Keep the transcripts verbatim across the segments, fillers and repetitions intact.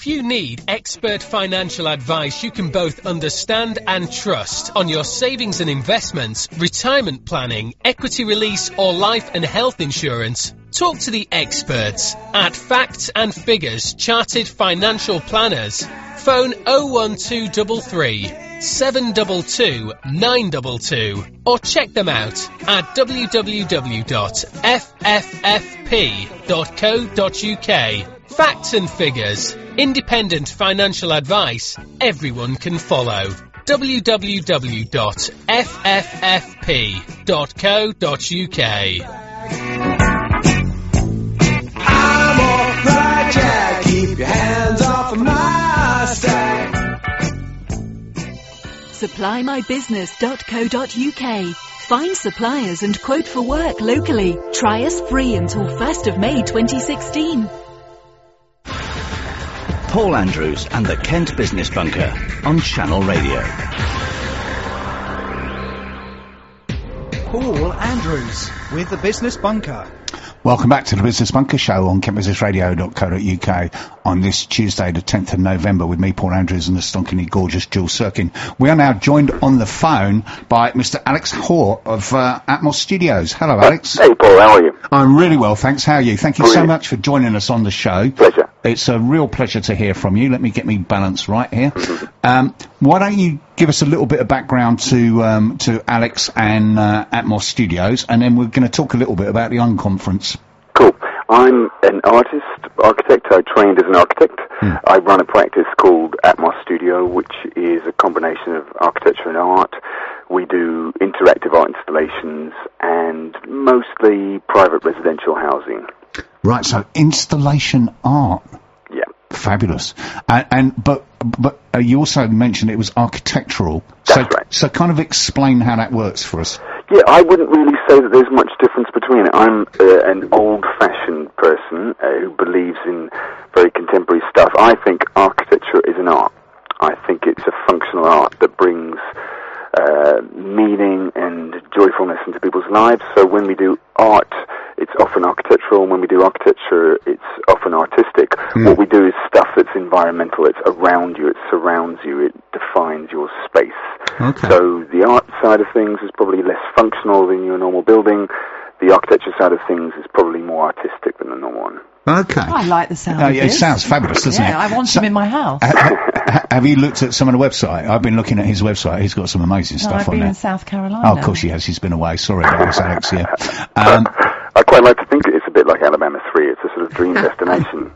If you need expert financial advice you can both understand and trust on your savings and investments, retirement planning, equity release or life and health insurance, talk to the experts at Facts and Figures Chartered Financial Planners. Phone oh one two three three, seven two two, nine two two or check them out at w w w dot f f f p dot co dot u k. Facts and Figures. Independent financial advice everyone can follow. w w w dot f f f p dot co dot u k. I'm on fire, Jack. Keep your hands off of my stack. supply my business dot co dot u k. Find suppliers and quote for work locally. Try us free until first of May twenty sixteen. Paul Andrews and the Kent Business Bunker on Channel Radio. Paul Andrews with the Business Bunker. Welcome back to the Business Bunker Show on kent business radio dot co dot u k on this Tuesday, the tenth of November, with me, Paul Andrews, and the stonkingly gorgeous Jules Sirkin. We are now joined on the phone by Mister Alex Hoare of uh, Atmos Studios. Hello, Alex. Hey, Paul, how are you? I'm really well, thanks. How are you? Thank you Brilliant. so much for joining us on the show. Pleasure. It's a real pleasure to hear from you. Let me get me balanced right here. um, why don't you give us a little bit of background to um, to Alex and uh, Atmos Studios, and then we're going to talk a little bit about the Unconference. Cool. I'm an artist, architect. I trained as an architect. Hmm. I run a practice called Atmos Studio, which is a combination of architecture and art. We do interactive art installations and mostly private residential housing. Right, so installation art. Yeah. Fabulous. And, and but but uh, you also mentioned it was architectural. That's so, right. So kind of explain how that works for us. Yeah, I wouldn't really say that there's much difference between it. I'm uh, an old-fashioned person uh, who believes in very contemporary stuff. I think architecture is an art. I think it's a functional art that brings uh, meaning and joyfulness into people's lives. So when we do art, it's often architectural. When we do architecture, it's often artistic. Mm. What we do is stuff that's environmental. It's around you. It surrounds you. It defines your space. Okay. So the art side of things is probably less functional than your normal building. The architecture side of things is probably more artistic than the normal one. Okay. I like the sound uh, of It this. sounds fabulous, doesn't yeah, it? I want so, him in my house. ha, ha, have you looked at some of the website? I've been looking at his website. He's got some amazing no, stuff I've on been there. in South Carolina. Oh, of course he has. He's been away. Sorry about this, Alex. Yeah. Um, I quite like to think it's a bit like Alabama three. It's a sort of dream destination.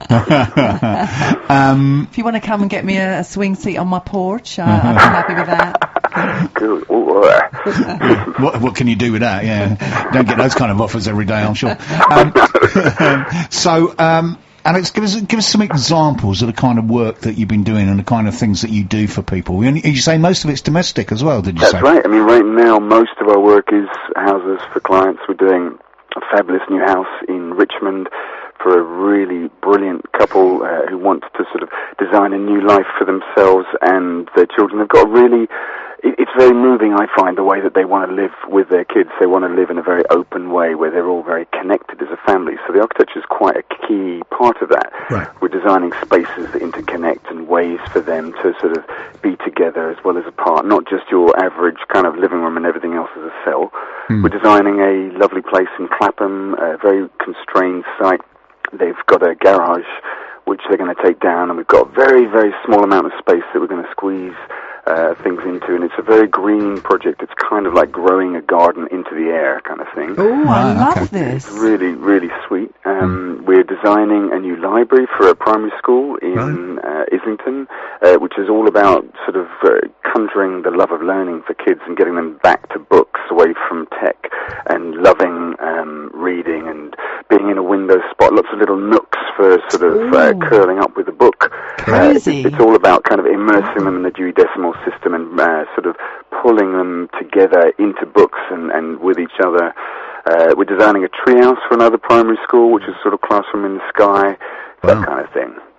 um, if you want to come and get me a, a swing seat on my porch, uh, I'd be happy with that. Good. Ooh, uh. what, what can you do with that? Yeah, don't get those kind of offers every day, I'm sure. Um, so, um, Alex, give us give us some examples of the kind of work that you've been doing and the kind of things that you do for people. And you say most of it's domestic as well, did you That's say? That's right. I mean, right now, most of our work is houses for clients. We're doing a fabulous new house in Richmond for a really brilliant couple uh, who want to sort of design a new life for themselves and their children. They've got a really... It's very moving, I find, the way that they want to live with their kids. They want to live in a very open way where they're all very connected as a family. So the architecture is quite a key part of that. Right. We're designing spaces that interconnect and ways for them to sort of be together as well as apart, not just your average kind of living room and everything else as a cell. Mm. We're designing a lovely place in Clapham, a very constrained site. They've got a garage which they're going to take down, and we've got a very, very small amount of space that we're going to squeeze Uh, things into, and it's a very green project. It's kind of like growing a garden into the air kind of thing. Oh, I right, love okay. this. It's really, really sweet. Um, mm. We're designing a new library for a primary school in right. uh, Islington, uh, which is all about sort of uh, conjuring the love of learning for kids and getting them back to books, away from tech, and loving um, reading and being in a window spot, lots of little nooks for sort of uh, curling up with a book. Crazy. Uh, it's all about kind of immersing them in the Dewey Decimal System and uh, sort of pulling them together into books and, and with each other. Uh, we're designing a treehouse for another primary school, which is sort of classroom in the sky, that wow. kind of thing.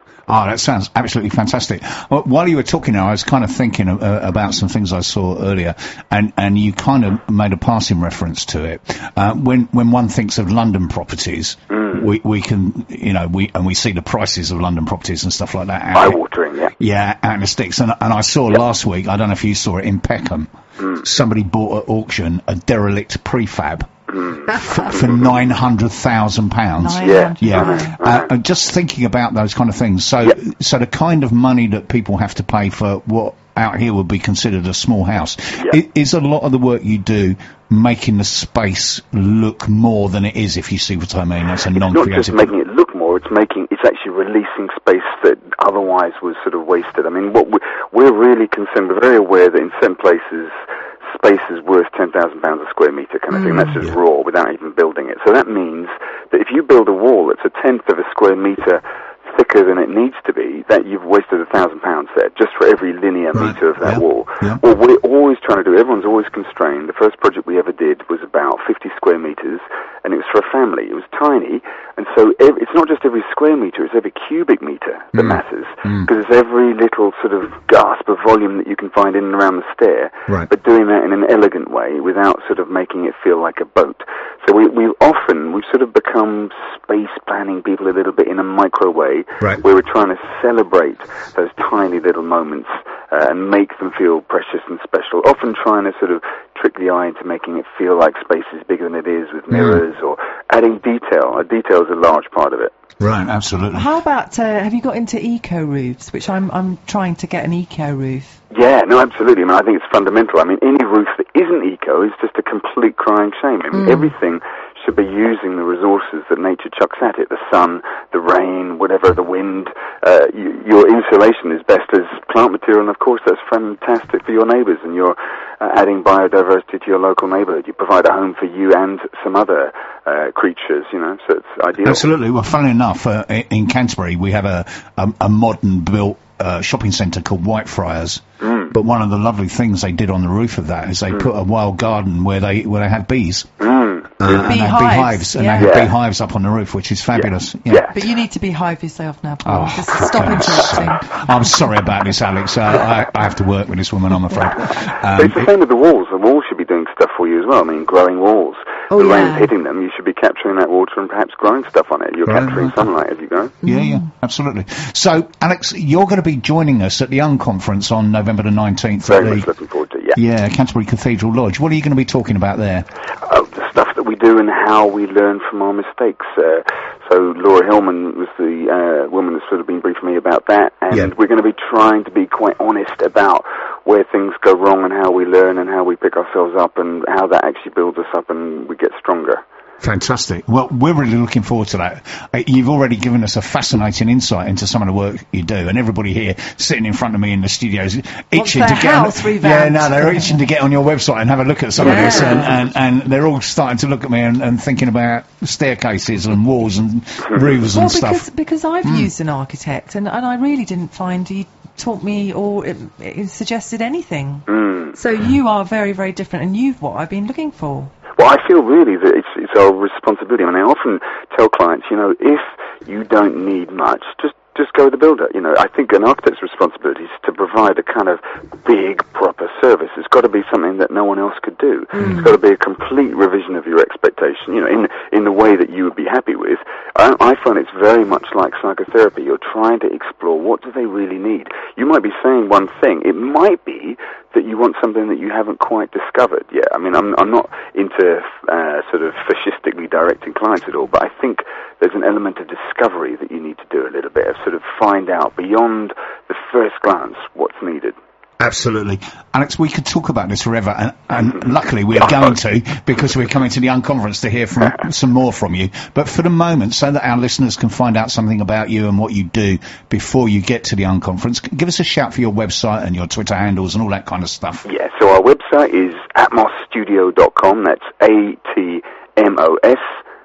Oh, that sounds absolutely fantastic. Well, while you were talking now, I was kind of thinking uh, about some things I saw earlier, and, and you kind of made a passing reference to it. Uh, when when one thinks of London properties, mm. we we can, you know, we and we see the prices of London properties and stuff like that. Eye-watering, yeah. Yeah, out in the sticks. And, and I saw yep. last week, I don't know if you saw it, in Peckham, mm. somebody bought at auction a derelict prefab. Mm. for, for nine hundred thousand pounds. Yeah, yeah. Uh, and just thinking about those kind of things. So, yep. so the kind of money that people have to pay for what out here would be considered a small house yep. is a lot of the work you do making the space look more than it is. If you see what I mean, that's a it's non-creative. Not just making it look more; it's making it's actually releasing space that otherwise was sort of wasted. I mean, what we, we're really concerned. We're very aware that in certain places, space is worth ten thousand pounds a square metre kind of thing. That's just yeah. raw without even building it. So that means that if you build a wall that's a tenth of a square metre thicker than it needs to be, that you've wasted a thousand pounds there just for every linear right. metre of that yeah. wall. Yeah. What we're always trying to do, everyone's always constrained. The first project we ever did was about fifty square metres, and it was for a family. It was tiny, and so ev- it's not just every square metre, it's every cubic metre that mm. matters, mm. because it's every little sort of gasp of volume that you can find in and around the stair, right. but doing that in an elegant way without sort of making it feel like a boat. So we, we often, we've sort of become space planning people a little bit in a micro way, right. where we're trying to celebrate those tiny little moments uh, and make them feel precious and special, often trying to sort of trick the eye into making it feel like space is bigger than it is with mirrors mm. or adding detail. Uh, detail is a large part of it. Right, absolutely. How about, uh, have you got into eco roofs, which I'm I'm trying to get an eco roof? Yeah, no, absolutely. I mean, I think it's fundamental. I mean, any roof that isn't eco is just a complete crying shame. I mean, mm. everything should be using the resources that nature chucks at it, the sun, the rain, whatever, the wind. Uh, you, your insulation is best as plant material, and of course that's fantastic for your neighbours, and you're uh, adding biodiversity to your local neighbourhood. You provide a home for you and some other uh, creatures, you know, so it's ideal. Absolutely. Well, funnily enough, uh, in Canterbury we have a, a, a modern built Uh, shopping centre called Whitefriars, mm. but one of the lovely things they did on the roof of that is they mm. put a wild garden where they where they had bees. Mm. Uh, and they had beehives, and yeah. they had yeah. beehives up on the roof, which is fabulous. Yeah. Yeah. yeah. But you need to beehive yourself now, Paul. Oh, Just stop interrupting. I'm sorry about this, Alex. Uh, I, I have to work with this woman, I'm afraid. Um, but it's the same with the walls. The walls should be doing stuff for you as well. I mean, growing walls. Oh, the yeah. rain's hitting them, you should be capturing that water and perhaps growing stuff on it. You're Right. capturing sunlight as you go. Yeah, yeah, absolutely. So, Alex, you're going to be joining us at the Unconference on November the nineteenth. Very at much the, looking forward to it, yeah. Yeah, Canterbury Cathedral Lodge. What are you going to be talking about there? Uh, the stuff that we do and how we learn from our mistakes. Uh, so Laura Hillman was the uh, woman that's sort of been briefing me about that, and Yeah. we're going to be trying to be quite honest about where things go wrong and how we learn and how we pick ourselves up and how that actually builds us up and we get stronger. Fantastic. Well, we're really looking forward to that. Uh, you've already given us a fascinating insight into some of the work you do, and everybody here sitting in front of me in the studios itching their to get house on, revamped. yeah, no, they're itching to get on your website and have a look at some Yeah. of this, and, and, and they're all starting to look at me and, and thinking about staircases and walls and roofs Well, and because, stuff. because I've Mm. used an architect, and, and I really didn't find he taught me or it, it suggested anything. Mm. So you are very, very different, and you've what I've been looking for. Well, I feel really that it's, it's our responsibility. I mean, I often tell clients, you know, if you don't need much, just just go with the builder. You know, I think an architect's responsibility is to provide a kind of big, proper service. It's got to be something that no one else could do. Mm. It's got to be a complete revision of your expectation, you know, in in the way that you would be happy with. I, I find it's very much like psychotherapy. You're trying to explore what do they really need. You might be saying one thing. It might be that you want something that you haven't quite discovered yet. I mean, I'm, I'm not into uh, sort of fascistically directing clients at all, but I think there's an element of discovery that you need to do a little bit, of sort of find out beyond the first glance what's needed. Absolutely. Alex, we could talk about this forever, and, and luckily we're going to, because we're coming to the Unconference to hear from some more from you. But for the moment, so that our listeners can find out something about you and what you do before you get to the Unconference, give us a shout for your website and your Twitter handles and all that kind of stuff. Yeah, so our website is atmos studio dot com. That's A T M O S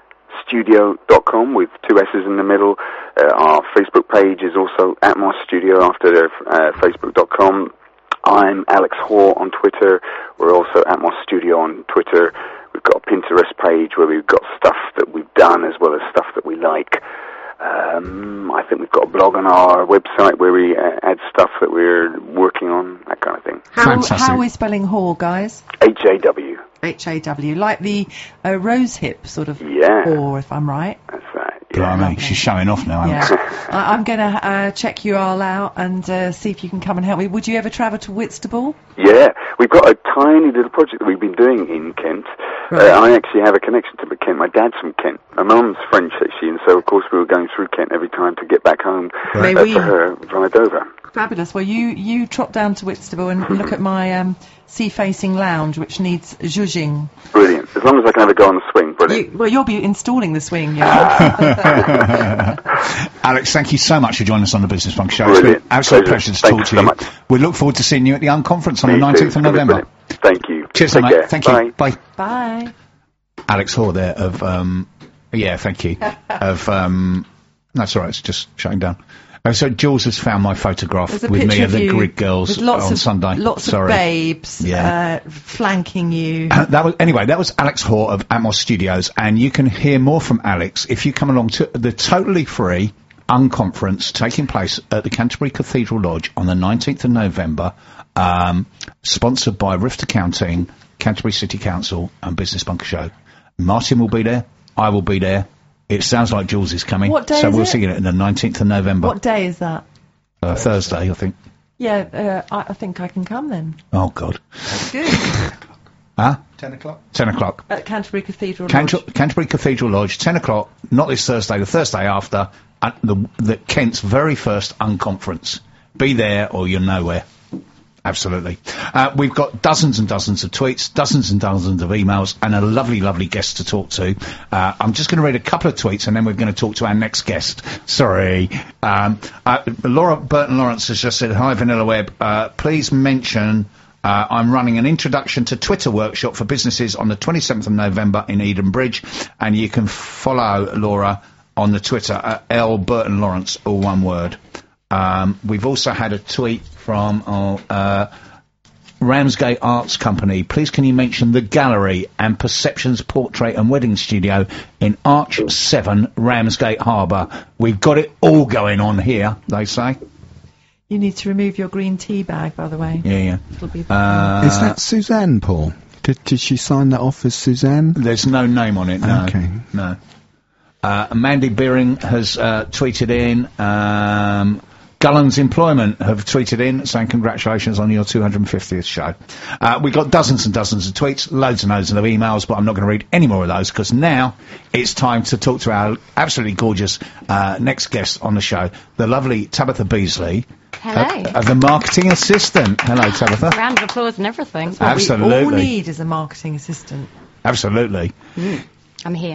studio dot com with two S's in the middle. Uh, our Facebook page is also Atmos Studio after uh, facebook dot com. I'm Alex Hoare on Twitter. We're also Atmos Studio on Twitter. We've got a Pinterest page where we've got stuff that we've done as well as stuff that we like. Um, I think we've got a blog on our website where we uh, add stuff that we're working on, that kind of thing. How, Fantastic. how are we spelling whore, guys? H A W. H A W, like the uh, rose hip sort of Yeah. whore, if I'm right. That's right. Yeah. Blimey, she's showing off now, Yeah. Alex. I, I'm going to uh, check you all out and uh, see if you can come and help me. Would you ever travel to Whitstable? Yeah, we've got a tiny little project that we've been doing in Kent. Right. Uh, I actually have a connection to Kent. My dad's from Kent. My mum's French, actually, and so, of course, we were going through Kent every time to get back home May uh, we- for her via Dover. Fabulous. Well, you, you trot down to Whitstable and look at my um, sea-facing lounge, which needs zhuzhing. Brilliant. As long as I can have a go on the swing, brilliant. You, well, you'll be installing the swing. Yeah. Alex, thank you so much for joining us on the Business Bunker Show. It's been Brilliant. an absolute Pleasure. pleasure to Thank talk to you so you. much. We look forward to seeing you at the Unconference on Me the too. nineteenth It's of gonna be November. brilliant. Thank you. Cheers, Take mate. care. Thank Bye. you. Bye. Bye. Alex Hoare there of, um, yeah, thank you. of, um, that's all right, it's just shutting down. Uh, so Jules has found my photograph There's a with picture me of at the you Grid Girls with lots on of, Sunday. Lots Sorry. of babes Yeah. uh, flanking you. That was anyway. That was Alex Hoare of Atmos Studios, and you can hear more from Alex if you come along to the totally free Unconference taking place at the Canterbury Cathedral Lodge on the nineteenth of November, um, sponsored by Rift Accounting, Canterbury City Council, and Business Bunker Show. Martin will be there. I will be there. It sounds like Jules is coming. What day so is we'll it? see you on the nineteenth of November. What day is that? Uh, Thursday, I think. Yeah, uh, I, I think I can come then. Oh God. Good. Huh? Ten o'clock. Ten o'clock. At Canterbury Cathedral Canter- Lodge. Canterbury Cathedral Lodge, ten o'clock, not this Thursday, the Thursday after, at the, the Kent's very first Unconference. Be there or you're nowhere. Absolutely. Uh, we've got dozens and dozens of tweets, dozens and dozens of emails, and a lovely, lovely guest to talk to. Uh, I'm just going to read a couple of tweets, and then we're going to talk to our next guest. Sorry. Um, uh, Laura Burton Lawrence has just said, hi, Vanilla Web. Uh, please mention... Uh, I'm running an introduction to Twitter workshop for businesses on the twenty-seventh of November in Eden Bridge, and you can follow Laura on the Twitter at L Burton Lawrence, all one word. Um, we've also had a tweet from oh, uh, Ramsgate Arts Company. Please can you mention the gallery and Perceptions Portrait and Wedding Studio in Arch seven, Ramsgate Harbour. We've got it all going on here, they say. You need to remove your green tea bag, by the way. Yeah, yeah. It'll be Uh, Is that Suzanne, Paul? Did, did she sign that off as Suzanne? There's no name on it, no. Okay. No. Uh, Mandy Beering has uh, tweeted in. Um, Gullens Employment have tweeted in saying congratulations on your two hundred fiftieth show. Uh, we've got dozens and dozens of tweets, loads and loads of emails, but I'm not going to read any more of those because now it's time to talk to our absolutely gorgeous uh, next guest on the show, the lovely Tabitha Beasley. Hello. Uh, uh, the marketing assistant. Hello, Tabitha. Round of applause and everything. What we all Absolutely. need is a marketing assistant. Absolutely. I'm here.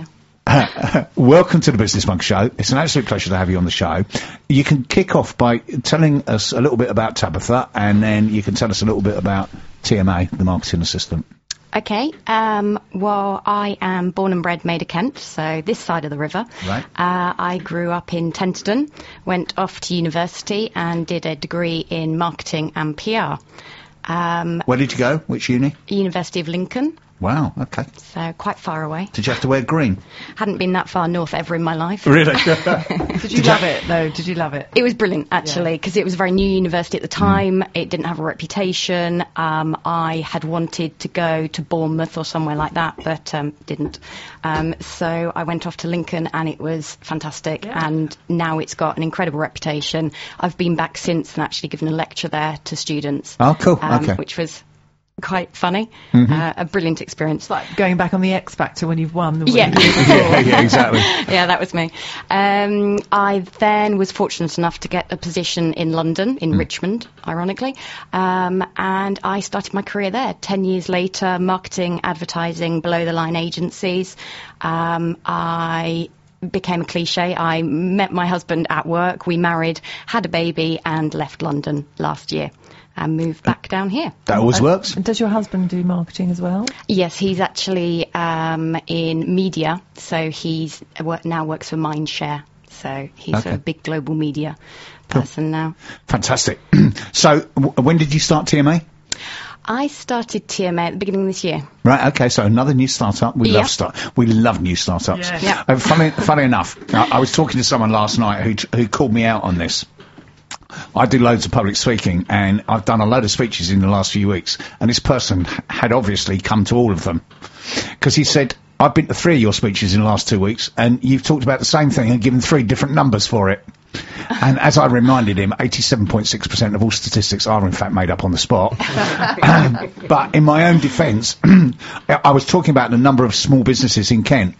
Welcome to the Business Bunker Show. It's an absolute pleasure to have you on the show. You can kick off by telling us a little bit about Tabitha, and then you can tell us a little bit about T M A, the marketing assistant. Okay. Um, well, I am born and bred Maida Kent, so this side of the river. Right. Uh, I grew up in Tenterden, went off to university and did a degree in marketing and P R. Um, Where did you go? Which uni? University of Lincoln, Wow, okay. so quite far away. Did you have to wear green? Hadn't been that far north ever in my life. Really? Did you love it, though? Did you love it? It was brilliant, actually, because it was a very new university at the time. It didn't have a reputation. Um, I had wanted to go to Bournemouth or somewhere like that, but um, didn't. Um, so I went off to Lincoln, and it was fantastic. Yeah. And now it's got an incredible reputation. I've been back since and actually given a lecture there to students. Oh, cool. um, Okay. Which was quite funny. Mm-hmm. Uh, a brilliant experience. It's like going back on the X Factor when you've won. The Yeah. yeah, yeah, exactly. Yeah, that was me. Um, I then was fortunate enough to get a position in London, in Richmond, ironically, um, and I started my career there. Ten years later, marketing, advertising, below-the-line agencies. Um, I became a cliche. I met my husband at work, we married, had a baby, and left London last year. And moved back down here. That always works. And does your husband do marketing as well? Yes, he's actually um, in media, so he's uh, wo- now works for Mindshare. So he's Okay. a big global media person now. Fantastic. So, w- when did you start T M A? I started T M A at the beginning of this year. Right, okay, so another new startup. We Yeah. love start. We love new startups. Yes. Yeah. Uh, funny, funny enough, I, I was talking to someone last night who t- who called me out on this. I do loads of public speaking, and I've done a load of speeches in the last few weeks, and this person h- had obviously come to all of them. Because he said, I've been to three of your speeches in the last two weeks, and you've talked about the same thing and given three different numbers for it. And as I reminded him, eighty-seven point six percent of all statistics are in fact made up on the spot. um, but in my own defence, I was talking about the number of small businesses in Kent.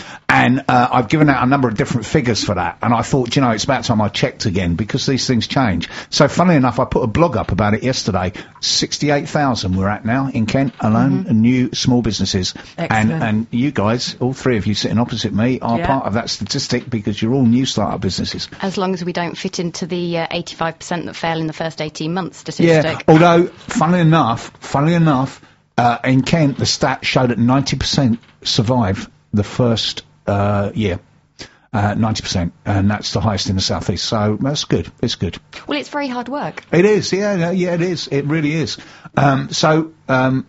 And uh, I've given out a number of different figures for that. And I thought, you know, it's about time I checked again, because these things change. So funnily enough, I put a blog up about it yesterday. sixty-eight thousand we're at now in Kent alone, Mm-hmm. new small businesses. And, Excellent. and you guys, all three of you sitting opposite me, are Yeah. part of that statistic, because you're all new startup businesses. As long as we don't fit into the uh, eighty-five percent that fail in the first eighteen months Yeah, statistic. although, funnily enough, funnily enough, uh, in Kent, the stat showed that ninety percent survive the first uh, year. Uh, ninety percent, and that's the highest in the southeast. So that's good. It's good. Well, it's very hard work. It is. Yeah, yeah, yeah, it is. It really is. Um, so, um,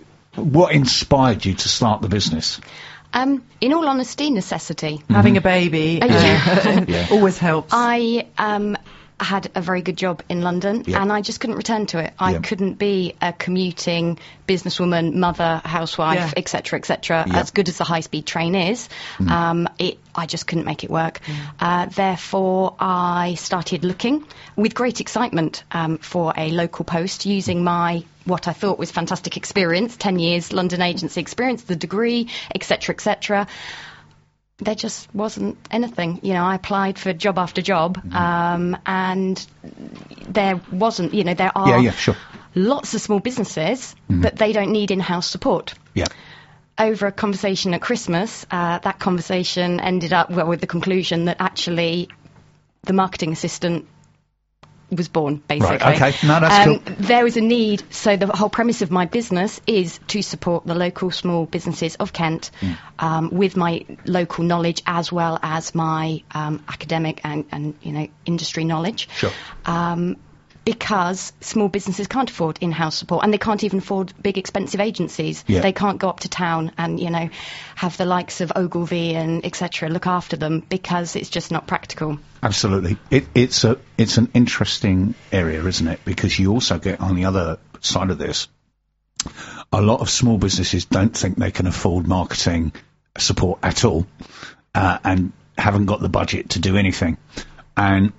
what inspired you to start the business? Um, in all honesty, necessity. Having a baby Uh, uh, yeah. Yeah. always helps. I um, had a very good job in London, Yeah. and I just couldn't return to it. I Yeah. couldn't be a commuting businesswoman, mother, housewife, Yeah. et cetera, et cetera. Yeah. As good as the high-speed train is, um, it, I just couldn't make it work. Uh, therefore, I started looking with great excitement um, for a local post using my what I thought was fantastic experience, ten years London agency experience, the degree, et cetera, et cetera. There just wasn't anything. You know, I applied for job after job, um, and there wasn't, you know, there are Yeah, yeah, sure. lots of small businesses, but they don't need in-house support. Yeah. Over a conversation at Christmas, uh, that conversation ended up well with the conclusion that actually the marketing assistant was born, basically. Right, okay. No, that's um, cool. There was a need, so the whole premise of my business is to support the local small businesses of Kent Mm. um, with my local knowledge as well as my um, academic and, and, you know, industry knowledge. Sure. Um, because small businesses can't afford in-house support, and they can't even afford big expensive agencies. Yeah. They can't go up to town and, you know, have the likes of Ogilvy and et cetera look after them, because it's just not practical. Absolutely. It, it's a it's an interesting area, isn't it? Because you also get on the other side of this, a lot of small businesses don't think they can afford marketing support at all, uh, and haven't got the budget to do anything. And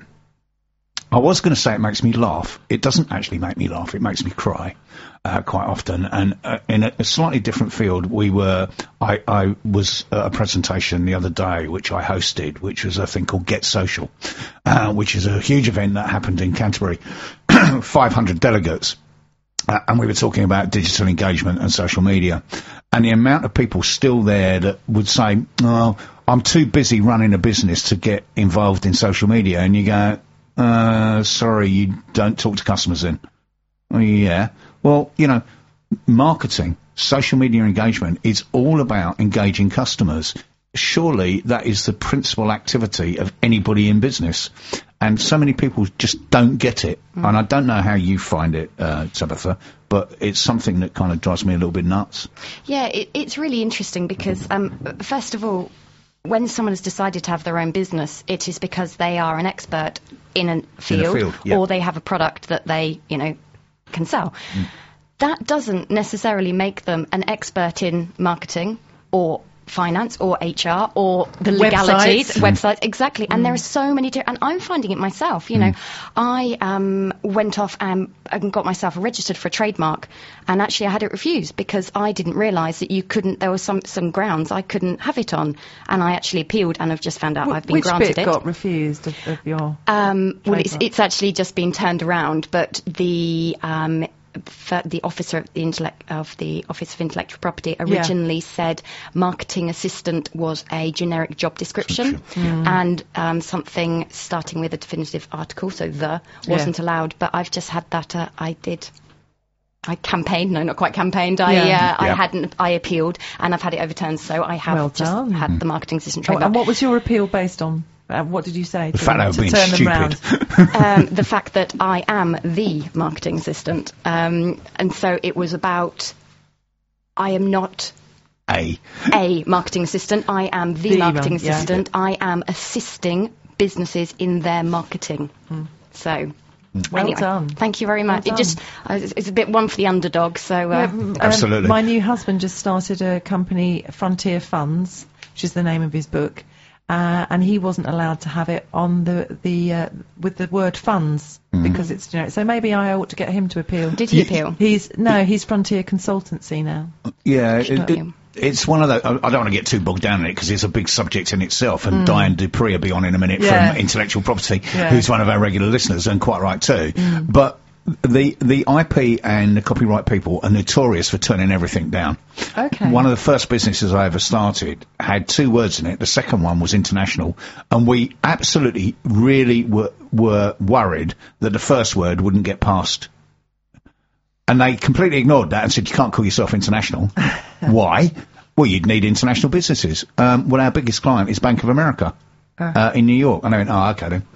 I was going to say it makes me laugh. It doesn't actually make me laugh. It makes me cry uh, quite often. And uh, in a, a slightly different field, we were. I, I was at a presentation the other day, which I hosted, which was a thing called Get Social, uh, which is a huge event that happened in Canterbury. five hundred delegates. Uh, and we were talking about digital engagement and social media. And the amount of people still there that would say, oh, I'm too busy running a business to get involved in social media. And you go, uh, sorry, you don't talk to customers then. Oh, yeah. Well, you know, marketing, social media engagement is all about engaging customers. Surely that is the principal activity of anybody in business. And so many people just don't get it. Mm. And I don't know how you find it, uh, Tabitha, but it's something that kind of drives me a little bit nuts. Yeah, it, it's really interesting because, um, first of all, when someone has decided to have their own business, it is because they are an expert in a field, field yeah. or they have a product that they, you know, can sell. Mm. That doesn't necessarily make them an expert in marketing or finance or H R or the legalities, websites, websites exactly. Mm. And there are so many, di- and I'm finding it myself. You mm. know, I um, went off and, and got myself registered for a trademark, and actually I had it refused because I didn't realise that you couldn't. There were some some grounds I couldn't have it on, and I actually appealed, and I've just found out Wh- I've been which granted bit it. got refused of, of your? Um, well, it's, trademark? it's actually just been turned around, but the. Um, For the officer of the, intellect, of the Office of Intellectual Property originally yeah. said marketing assistant was a generic job description, mm. and um, something starting with a definitive article, so the wasn't yeah. allowed. But I've just had that. Uh, I did. I campaigned, no, not quite campaigned. I, yeah. uh, yeah. I hadn't. I appealed, and I've had it overturned. So I have well just done. had mm. the marketing assistant Oh, trademark. and what was your appeal based on? Uh, what did you say? The to, fact they were to being turn them stupid. round? um, the fact that I am the marketing assistant. Um, and so it was about, I am not A. a marketing assistant, I am the, The marketing one, yeah. assistant. I am assisting businesses in their marketing. Mm. So... Well anyway, done. Thank you very much. Well it just uh, it's, it's a bit one for the underdog. So uh, Yeah, um, Absolutely. My new husband just started a company, Frontier Funds, which is the name of his book, uh, and he wasn't allowed to have it on the the uh, with the word funds because it's generic. So maybe I ought to get him to appeal. did he appeal? He's no, he's Frontier Consultancy now. Yeah, it, Got it, you. it's one of those. I I don't want to get too bogged down in it because it's a big subject in itself. And Diane Dupree will be on in a minute Yeah. from Intellectual Property, Yeah. who's one of our regular listeners, and quite right too. But the the I P and the copyright people are notorious for turning everything down. Okay. One of the first businesses I ever started had two words in it. The second one was international, and we absolutely really were were worried that the first word wouldn't get past. And they completely ignored that and said, you can't call yourself international. Why? Well, you'd need international businesses. Um, well, our biggest client is Bank of America uh, in New York. And I went, oh, okay then.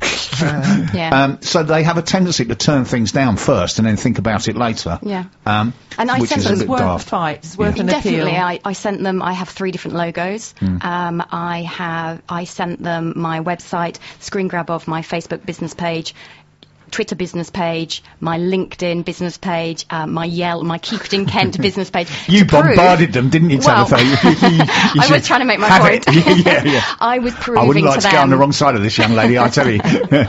Yeah. um, so they have a tendency to turn things down first and then think about it later. Yeah. Um, And I which sent is a them- bit It's worth daft. a fight. It's worth an Definitely, appeal. I, I sent them. I have three different logos. Hmm. Um, I have. I sent them my website, screen grab of my Facebook business page, Twitter business page, my LinkedIn business page, uh, my Yelp, my Keep It in Kent business page. You to prove- bombarded them, didn't you, Well, Tabitha? You- you- you I should was trying to make my have point. it. yeah, yeah. I was proving I wouldn't like to to them get on the wrong side of this, young lady, I tell you.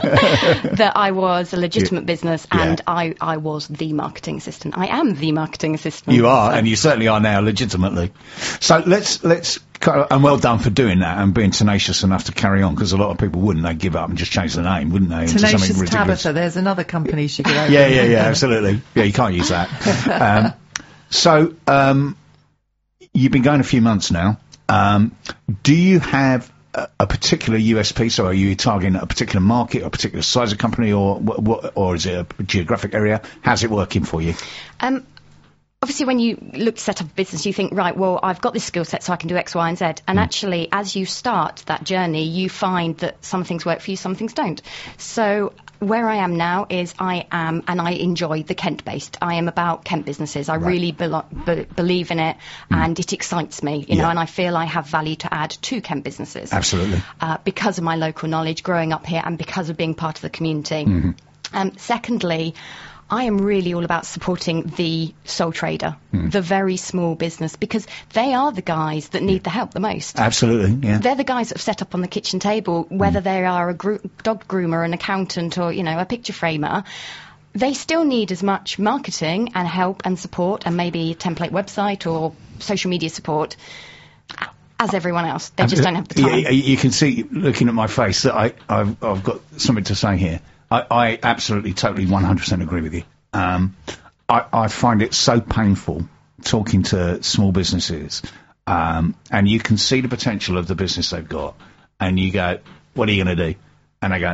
that I was a legitimate business and Yeah. I, I was the marketing assistant. I am the marketing assistant. You are, So- and you certainly are now, legitimately. So let's let's and well done for doing that and being tenacious enough to carry on, because a lot of people wouldn't. They'd give up and just change the name, wouldn't they? into Tenacious something ridiculous. Tabitha. There's another company she could open. Yeah, yeah, yeah, absolutely. Yeah, you can't use that. Um, so um, you've been going a few months now. Um, do you have a, a particular U S P? So are you targeting a particular market, or a particular size of company, or what, what, or is it a geographic area? How's it working for you? Um, obviously, when you look to set up a business, you think, right, well, I've got this skill set, so I can do X, Y, and Z. And actually, as you start that journey, you find that some things work for you, some things don't. So where I am now is I am, and I enjoy the Kent-based. I am about Kent businesses. I really belo- be- believe in it, and it excites me, you know, Yeah. and I feel I have value to add to Kent businesses. Absolutely. Uh, because of my local knowledge, growing up here, and because of being part of the community. Mm-hmm. Um, secondly, I am really all about supporting the sole trader, Mm. the very small business, because they are the guys that need the help the most. Absolutely, yeah. They're the guys that have set up on the kitchen table, whether they are a gro- dog groomer, an accountant, or, you know, a picture framer. They still need as much marketing and help and support, and maybe a template website or social media support as everyone else. They just don't have the time. Yeah, you can see, looking at my face, that I, I've, I've got something to say here. I, I absolutely, totally, one hundred percent agree with you. Um, I, I find it so painful talking to small businesses, um, and you can see the potential of the business they've got, and you go, what are you going to do? And they go,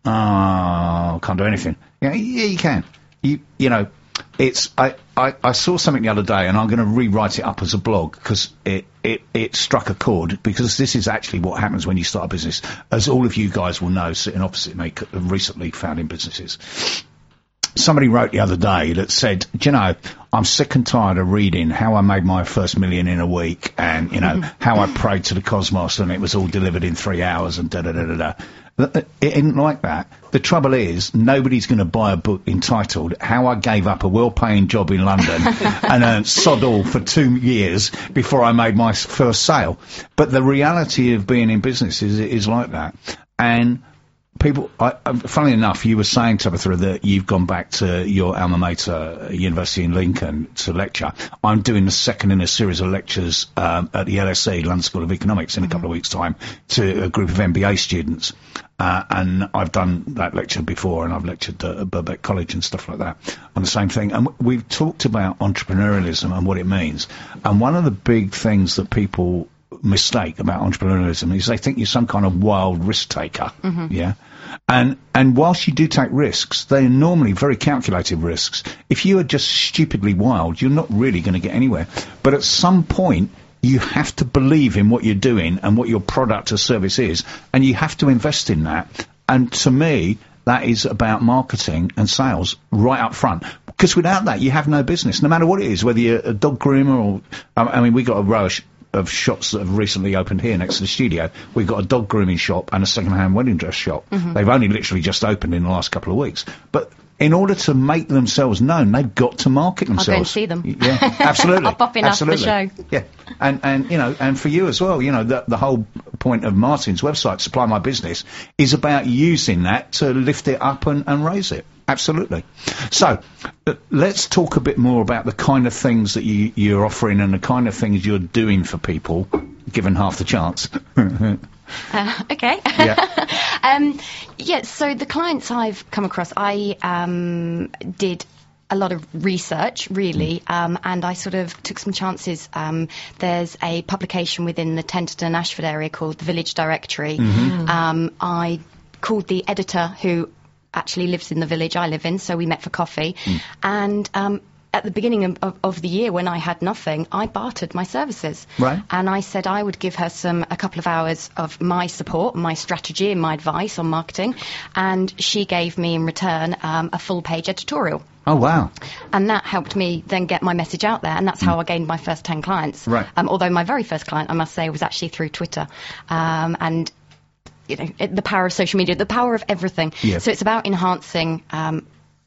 oh, can't do anything. Yeah, yeah, you can. You, you know, it's, I, I, I saw something the other day, and I'm going to rewrite it up as a blog, because it, it, it struck a chord, because this is actually what happens when you start a business, as all of you guys will know, sitting opposite me, c- recently founding businesses. Somebody wrote the other day that said, do you know, I'm sick and tired of reading how I made my first million in a week, and, you know, how I prayed to the cosmos and it was all delivered in three hours and da-da-da-da-da. It isn't like that. The trouble is, nobody's going to buy a book entitled How I Gave Up a Well-Paying Job in London and Earned Sod All for two years before I made my first sale. But the reality of being in business is, is like that. And people, I, I, funnily enough, you were saying, Tabitha, that you've gone back to your alma mater, University in Lincoln, to lecture. I'm doing the second in a series of lectures um, at the L S E, London School of Economics, in a couple of weeks' time, to a group of M B A students. Uh, and I've done that lecture before, and I've lectured at Birkbeck College and stuff like that on the same thing. And we've talked about entrepreneurialism and what it means. And one of the big things that people mistake about entrepreneurialism is they think you're some kind of wild risk taker. Mm-hmm. Yeah. And, and whilst you do take risks, they're normally very calculated risks. If you are just stupidly wild, you're not really going to get anywhere. But at some point, you have to believe in what you're doing and what your product or service is, and you have to invest in that. And to me, that is about marketing and sales right up front. Because without that, you have no business, no matter what it is, whether you're a dog groomer or, um, I mean, we got a row of, sh- of shops that have recently opened here next to the studio. We've got a dog grooming shop and a second-hand wedding dress shop. Mm-hmm. They've only literally just opened in the last couple of weeks. But in order to make themselves known, they've got to market themselves. I'll go and see them. Yeah, absolutely. I'll pop in absolutely. after the show. Yeah, and and you know, and for you as well, you know, the, the whole point of Martin's website, Supply My Business, is about using that to lift it up and, and raise it. Absolutely. So, uh, let's talk a bit more about the kind of things that you, you're offering and the kind of things you're doing for people, given half the chance. Uh, okay. Yeah. um, yeah, so the clients I've come across, I um, did a lot of research, really, um, and I sort of took some chances. Um, there's a publication within the Tenterden and Ashford area called The Village Directory. Mm-hmm. Um, I called the editor, who actually lives in the village I live in, so we met for coffee. Mm. And um, at the beginning of, of, of the year, when I had nothing, I bartered my services. Right. And I said I would give her some a couple of hours of my support, my strategy and my advice on marketing, and she gave me in return um, a full-page editorial. Oh, wow. And that helped me then get my message out there, and that's how I gained my first ten clients. Right. Um, although my very first client, I must say, was actually through Twitter. Um, and you know, it, the power of social media, the power of everything. Yeah. So it's about enhancing um,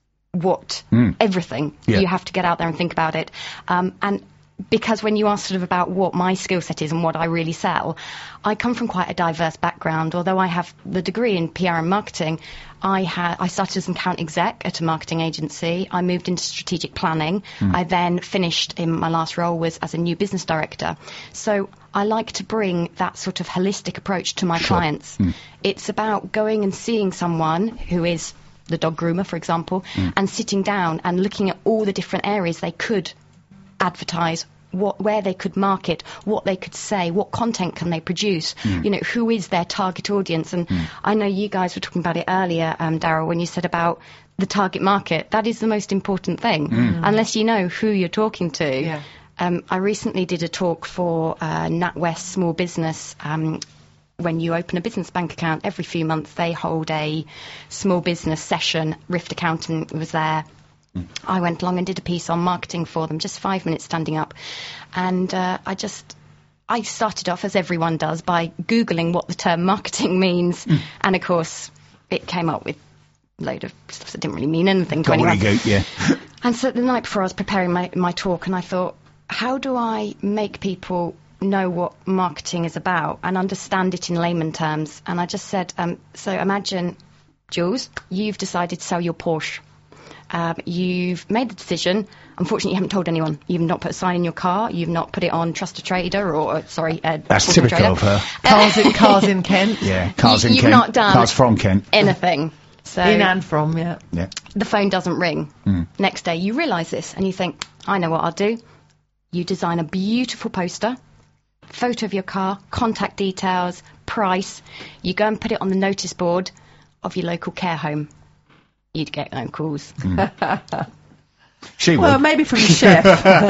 what, Mm. everything. Yeah. You have to get out there and think about it. Um, and because when you ask sort of about what my skill set is and what I really sell, I come from quite a diverse background. Although I have the degree in P R and marketing, I had I started as an account exec at a marketing agency. I moved into strategic planning. Mm. I then finished in my last role was as a new business director. So I like to bring that sort of holistic approach to my Sure. clients. Mm. It's about going and seeing someone who is the dog groomer, for example, Mm. and sitting down and looking at all the different areas they could advertise, what, where they could market, what they could say, what content can they produce, Mm. you know, who is their target audience. And Mm. I know you guys were talking about it earlier, um, Darryl, when you said about the target market. That is the most important thing. Mm. Unless you know who you're talking to. Yeah. Um, I recently did a talk for uh, NatWest Small Business. Um, when you open a business bank account, every few months they hold a small business session. Rift Accountant was there. Mm. I went along and did a piece on marketing for them, just five minutes standing up. And uh, I just, I started off, as everyone does, by Googling what the term marketing means. Mm. And of course, it came up with a load of stuff that didn't really mean anything to Gobbledygook, anyone. yeah. And so the night before I was preparing my, my talk, and I thought, how do I make people know what marketing is about and understand it in layman terms? And I just said, um, so imagine, Jules, you've decided to sell your Porsche. Um, you've made the decision. Unfortunately, you haven't told anyone. You've not put a sign in your car. You've not put it on Trust a Trader or, uh, sorry, uh, That's Porsche typical Trader. of her. Cars in, cars in Kent. Yeah, cars You- in you've Kent. not done Cars from Kent. Anything. So In and from, yeah. Yeah. the phone doesn't ring. Mm. Next day, you realise this and you think, I know what I'll do. You design a beautiful poster, photo of your car, contact details, price. You go and put it on the notice board of your local care home. You'd get no calls. She Well, would. maybe from the chef.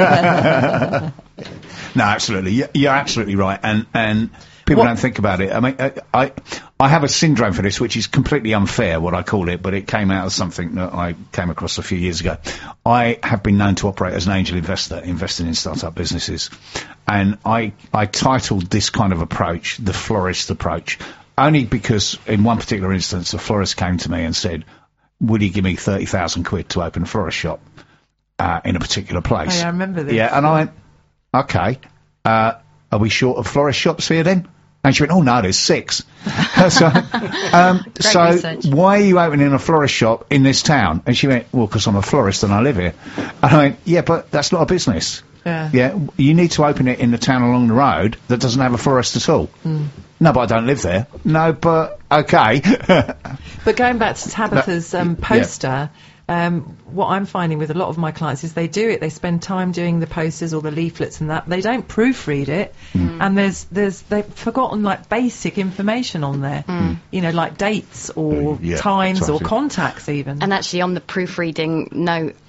No, absolutely. You're, you're absolutely right. And and people What- don't think about it. I mean, I, I I have a syndrome for this, which is completely unfair, what I call it, but it came out of something that I came across a few years ago. I have been known to operate as an angel investor, investing in startup businesses. And I, I titled this kind of approach the florist approach, only because in one particular instance, a florist came to me and said, would he give me thirty thousand quid to open a florist shop uh, in a particular place? Oh, yeah, I remember this. Yeah, and I went, okay, uh, are we short of florist shops here then? And she went, oh no, there's six. so um, so research. why are you opening a florist shop in this town? And she went, well, because I'm a florist and I live here. And I went, yeah, but that's not a business. Yeah. Yeah, you need to open it in the town along the road that doesn't have a florist at all. Mm. No, but I don't live there. No, but okay. But going back to Tabitha's um, yeah. poster, um, what I'm finding with a lot of my clients is they do it. They spend time doing the posters or the leaflets and that. They don't proofread it, Mm. and there's there's they've forgotten like basic information on there. Mm. You know, like dates or Yeah, times or exactly. contacts even. And actually, on the proofreading note,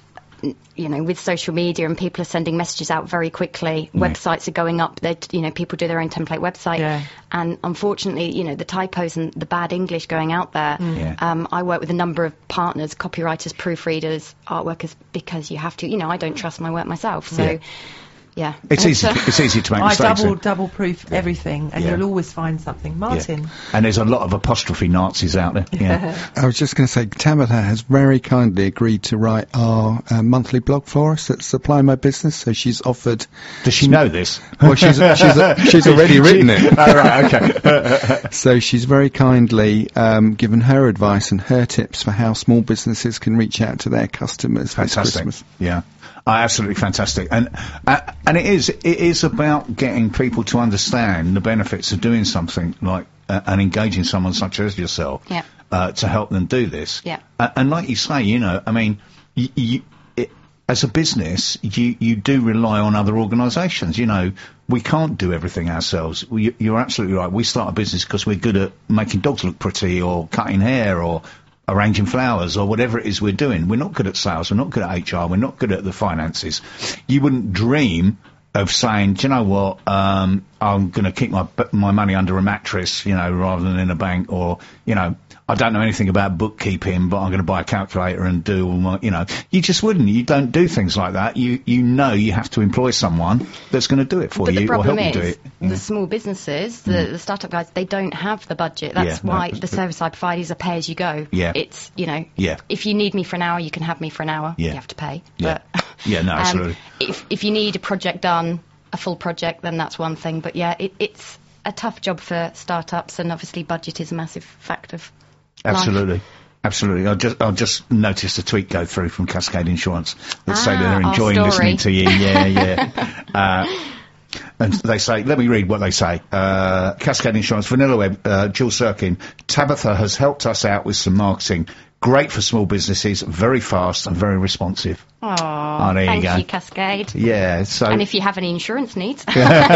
you know, with social media and people are sending messages out very quickly, Yeah. websites are going up, that, you know, people do their own template website. Yeah. And unfortunately, you know, the typos and the bad English going out there. Yeah. Um, I work with a number of partners, copywriters, proofreaders, art workers, because you have to, you know, I don't trust my work myself. So, Yeah. yeah. It's And easy. so- It's easy to make I mistakes. double eh? double proof everything, and Yeah. you'll always find something. Martin. Yeah. And there's a lot of apostrophe Nazis out there. Yeah. I was just going to say, Tabitha has very kindly agreed to write our uh, monthly blog for us at Supply My Business, so she's offered... Does she know this? Well, she's, she's, she's already written it. Oh, right, okay. So she's very kindly um, given her advice and her tips for how small businesses can reach out to their customers this Fantastic. Christmas. Yeah. Oh, absolutely fantastic. And uh, and it is it is about getting people to understand the benefits of doing something like uh, and engaging someone such as yourself Yeah. uh, to help them do this. Yeah. Uh, and like you say, you know, I mean, you, you, it, as a business, you, you do rely on other organisations. You know, we can't do everything ourselves. We, you're absolutely right. We start a business because we're good at making dogs look pretty or cutting hair or arranging flowers or whatever it is we're doing. We're not good at sales. We're not good at H R. We're not good at the finances. You wouldn't dream of saying, do you know what, um, I'm going to keep my my money under a mattress, you know, rather than in a bank, or, you know, I don't know anything about bookkeeping, but I'm going to buy a calculator and do all my, you know, you just wouldn't. You don't do things like that. You you know you have to employ someone that's going to do it for But you the or problem help you do is, it. the small businesses, the, the startup guys, they don't have the budget. That's Yeah, no, why it's- the service I provide is a pay as you go. Yeah. It's, you know, Yeah. if you need me for an hour, you can have me for an hour. Yeah. You have to pay. Yeah. But, Yeah, no, um, absolutely. if, if you need a project done, a full project, then that's one thing. But yeah, it, it's a tough job for startups, and obviously budget is a massive fact of life. Absolutely. Absolutely. I just I just noticed a tweet go through from Cascade Insurance that say that Ah, they're our enjoying story. listening to you. Yeah, yeah. uh, and they say, let me read what they say. Uh, Cascade Insurance, Vanilla Web, uh, Jill Sirkin, Tabitha has helped us out with some marketing. Great for small businesses, very fast and very responsive. Aw, Oh, there you thank go. you, Cascade. Yeah, so... And if you have any insurance needs.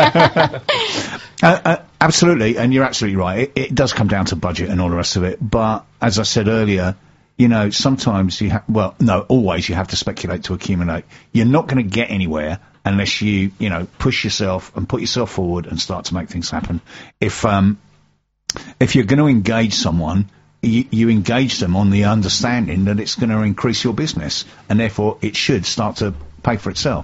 Uh, uh, absolutely, and you're absolutely right. It, it does come down to budget and all the rest of it. But as I said earlier, you know, sometimes you have, well, no, always you have to speculate to accumulate. You're not going to get anywhere unless you, you know, push yourself and put yourself forward and start to make things happen. If um, if you're going to engage someone, you, you engage them on the understanding that it's going to increase your business, and therefore it should start to pay for itself.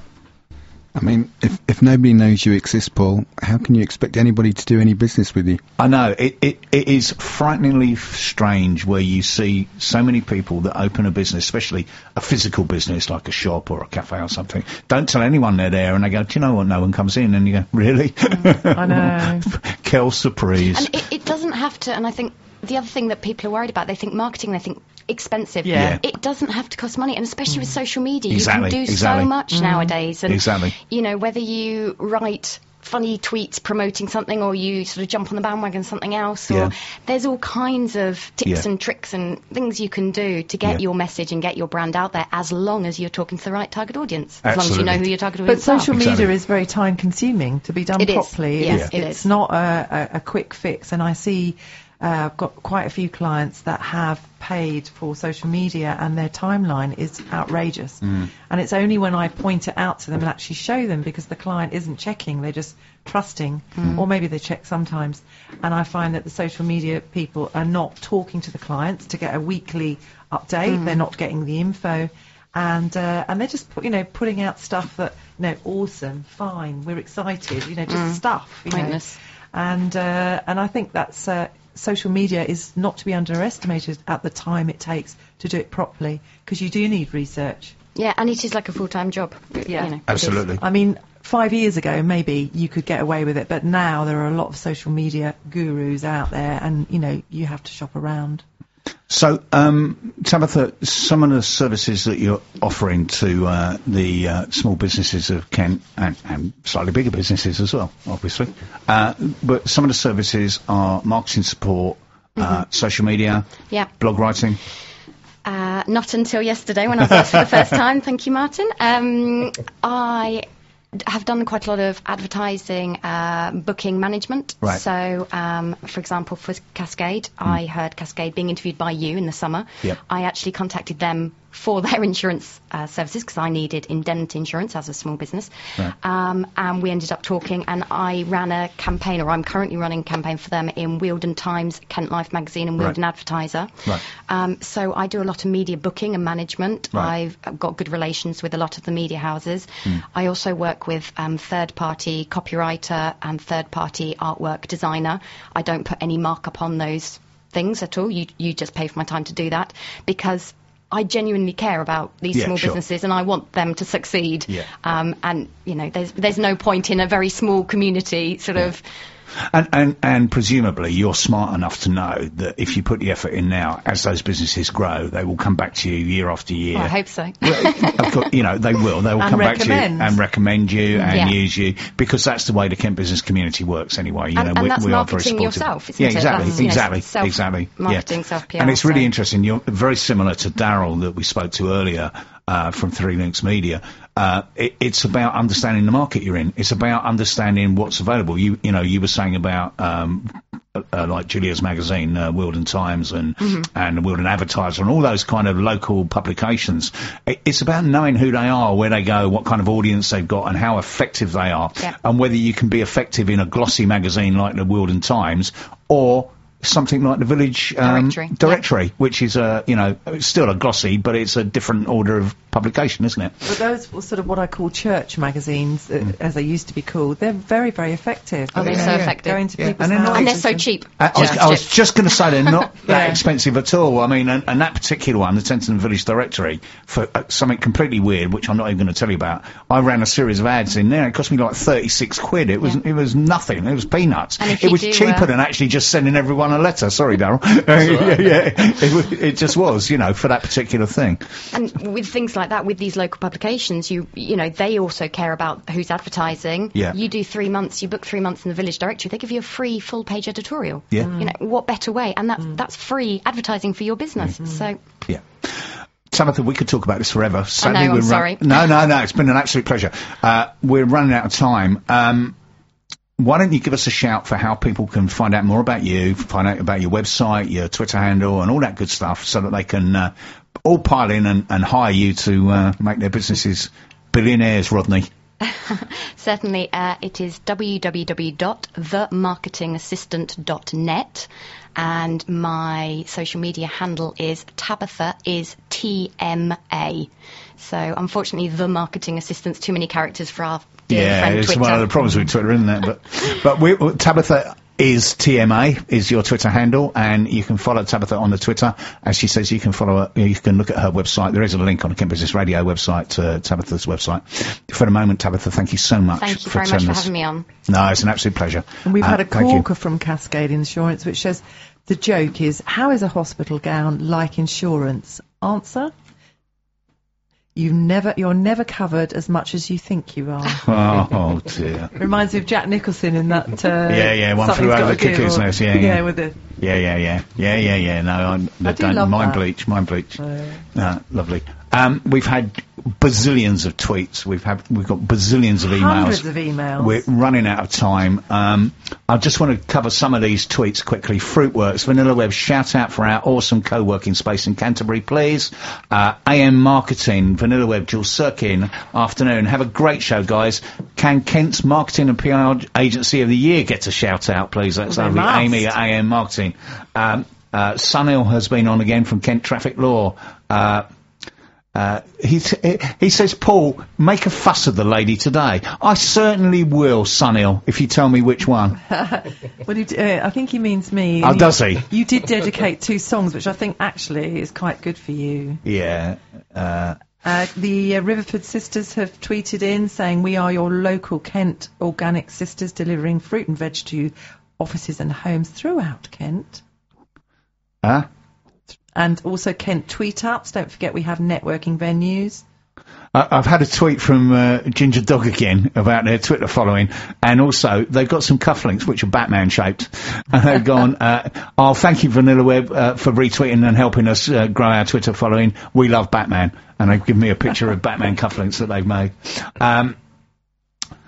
I mean, if, if nobody knows you exist, Paul, how can you expect anybody to do any business with you? I know, it, it, it is frighteningly strange where you see so many people that open a business, especially a physical business like a shop or a cafe or something, don't tell anyone they're there, and they go, do you know what, no one comes in, and you go, really? I know. Quelle surprise. And it, it doesn't have to, and I think the other thing that people are worried about, they think marketing, they think expensive. Yeah. Yeah. It doesn't have to cost money, and especially with social media, Exactly, you can do exactly. so much nowadays. And, Exactly. you know, whether you write funny tweets promoting something, or you sort of jump on the bandwagon something else, or Yeah. there's all kinds of tips Yeah. and tricks and things you can do to get Yeah. your message and get your brand out there, as long as you're talking to the right target audience, as long as you Absolutely. know who your target But audience are. social Exactly. media is very time consuming to be done It is. properly. Yes, it's, it it's is. not a, a, a quick fix. And I see uh, I've got quite a few clients that have paid for social media, and their timeline is outrageous. Mm. And it's only when I point it out to them and actually show them, because the client isn't checking, they're just trusting, or maybe they check sometimes. And I find that the social media people are not talking to the clients to get a weekly update. They're not getting the info. And uh, and they're just put, you know putting out stuff that, you know awesome, fine, we're excited, you know just stuff, you know. Pointless. And uh, and I think that's uh, social media is not to be underestimated at the time it takes to do it properly, because you do need research. Yeah, and it is like a full-time job. Yeah. You know, it is. Absolutely. I mean, five years ago maybe you could get away with it, but now there are a lot of social media gurus out there, and you know you have to shop around. So, um, Tabitha, some of the services that you're offering to uh, the uh, small businesses of Kent, and, and slightly bigger businesses as well, obviously, uh, but some of the services are marketing support, uh, social media, Yeah. blog writing. Uh, not until yesterday when I was asked for the first time. Thank you, Martin. Um, I have done quite a lot of advertising, uh, booking management. Right. So, um, for example, for Cascade, I heard Cascade being interviewed by you in the summer. Yep. I actually contacted them for their insurance uh, services because I needed indemnity insurance as a small business. Right. Um, and we ended up talking, and I ran a campaign, or I'm currently running a campaign for them in Wealden Times, Kent Life magazine, and Wealden Right. Advertiser. Right. Um, so I do a lot of media booking and management. Right. I've got good relations with a lot of the media houses. Mm. I also work with um, third-party copywriter and third-party artwork designer. I don't put any markup on those things at all. You you just pay for my time to do that because I genuinely care about these Yeah, small sure. businesses and I want them to succeed. Yeah. Um, and, you know, there's there's no point in a very small community sort of... And, and and presumably you're smart enough to know that if you put the effort in now, as those businesses grow, they will come back to you year after year. Well, I hope so. Of course, you know, they will. They will And come back to you recommend. and recommend you and Yeah. use you because that's the way the Kent business community works anyway. You And- know, and we, that's we are very marketing supportive. yourself, isn't yeah, it? exactly, That's, you know, exactly, self- exactly. marketing, yeah. self-P R, And it's really so- interesting. You're very similar to Daryl that we spoke to earlier uh, from Three Links Media. Uh, it, it's about understanding the market you're in. It's about understanding what's available. You you know, you were saying about um, uh, like Julia's magazine, uh, Wealden Times, and Mm-hmm. and the Wealden Advertiser, and all those kind of local publications. It, it's about knowing who they are, where they go, what kind of audience they've got, and how effective they are, Yeah. and whether you can be effective in a glossy magazine like the Wealden Times or something like the Village um, Directory, Directory, which is a you know it's still a glossy, but it's a different order of publication, isn't it? But those were sort of what I call church magazines, uh, Mm. as they used to be called. They're very, very effective. Oh, they're You so know, effective. Going to Yeah. people's And they're not- houses And they're so and- cheap. I, I, was, Yeah. I was just going to say they're not that Yeah. expensive at all. I mean, and, and that particular one, the Tenton Village Directory, for uh, something completely weird, which I'm not even going to tell you about. I ran a series of ads in there. It cost me like thirty-six quid. It was Yeah. it was nothing. It was peanuts. And if It you was do, cheaper uh, than actually just sending everyone a letter. Sorry, Daryl. yeah, yeah. It, wa- it just was, you know, for that particular thing. And with things like that, with these local publications, you you know, they also care about who's advertising. Yeah. You do three months, you book three months in the Village Directory, they give you a free full-page editorial. Yeah. You know, what better way? And that's, that's free advertising for your business. So, Yeah. Tabitha, we could talk about this forever. Sadly, know, we're I'm sorry. No, no, no. It's been an absolute pleasure. Uh, we're running out of time. Um, why don't you give us a shout for how people can find out more about you, find out about your website, your Twitter handle, and all that good stuff, so that they can uh, all pile in and, and hire you to uh, make their businesses billionaires, Rodney. certainly, uh, it is w w w dot the marketing assistant dot net, and my social media handle is Tabitha is T M A. So, unfortunately, the marketing assistant's too many characters for our dear Yeah, friend it's Twitter. one of the problems with Twitter, isn't it? But but we, Tabitha is T M A is your Twitter handle, and you can follow Tabitha on the Twitter. As she says, you can follow her, you can look at her website. There is a link on the Kent Business Radio website to Tabitha's website. For the moment, Tabitha, thank you so much. Thank you for very much telling for us. having me on. No, it's an absolute pleasure. And we've Uh, had a thank you. corker from Cascade Insurance which says, the joke is, how is a hospital gown like insurance? Answer? You never, you're never covered as much as you think you are. Oh, oh dear. Reminds me of Jack Nicholson in that. Uh, Yeah, yeah, one Something's flew over Gotta the Give, cuckoo's or- nest, yeah, yeah. with the. Yeah, yeah, yeah, yeah, yeah, yeah. No, I, I do don't love mind that. bleach, mind bleach. Uh, No, lovely. Um, we've had bazillions of tweets. We've had we've got bazillions of emails. Hundreds of emails. We're running out of time. Um, I just want to cover some of these tweets quickly. Fruitworks, Vanilla Web, shout out for our awesome co-working space in Canterbury, please. Uh, A M Marketing, Vanilla Web, Jules Sirkin, afternoon. Have a great show, guys. Can Kent's Marketing and P R Agency of the Year get a shout out, please? That's Well, they lovely. must. Amy at A M Marketing. Um, uh, Sunil has been on again from Kent Traffic Law. Uh, Uh, he, t- he says, Paul, make a fuss of the lady today. I certainly will, Sunil, if you tell me which one. Well, you d- uh, I think he means me. Oh, You- does he? You did dedicate two songs, which I think actually is quite good for you. Yeah. Uh, Uh, the uh, Riverford sisters have tweeted in saying, we are your local Kent organic sisters delivering fruit and veg to offices and homes throughout Kent. huh? And also Kent tweet ups. Don't forget we have networking venues. I, I've had a tweet from uh, Ginger Dog again about their Twitter following, and also they've got some cufflinks which are Batman shaped, and they've gone, uh, oh, thank you Vanilla Web uh, for retweeting and helping us uh, grow our Twitter following. We love Batman, and they've given me a picture of Batman cufflinks that they've made. Um,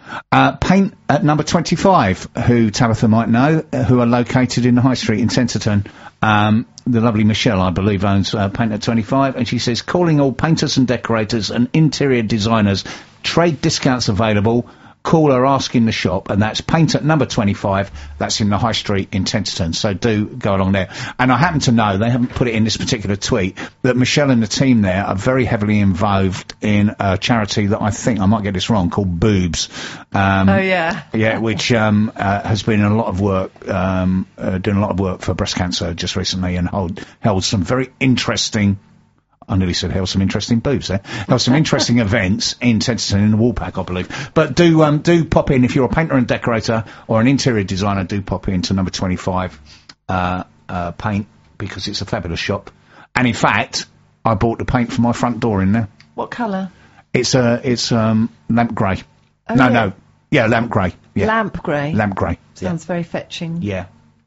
Uh, paint at number twenty-five, who Tabitha might know, uh, who are located in the High Street in Tenterton. Um, the lovely Michelle, I believe, owns uh, Paint at twenty-five, and she says, calling all painters and decorators and interior designers, trade discounts available. Call or ask in the shop, and that's Paint at number twenty-five. That's in the High Street in Tenterton, so do go along there. And I happen to know, they haven't put it in this particular tweet, that Michelle and the team there are very heavily involved in a charity that I think, I might get this wrong, called Boobs. Um, oh, yeah. yeah, which um, uh, has been in a lot of work, um, uh, doing a lot of work for breast cancer just recently, and hold, held some very interesting... I nearly said held some interesting boobs there. Held some interesting events in Tenterton in the Woolpack, I believe. But do um, do pop in if you're a painter and decorator or an interior designer. Do pop in to number twenty-five uh, uh, paint, because it's a fabulous shop. And in fact, I bought the paint for my front door in there. What colour? It's uh, it's um, lamp grey. Oh, no, yeah. no, yeah, lamp grey. Yeah. Lamp grey. Lamp grey. Sounds very fetching. Yeah.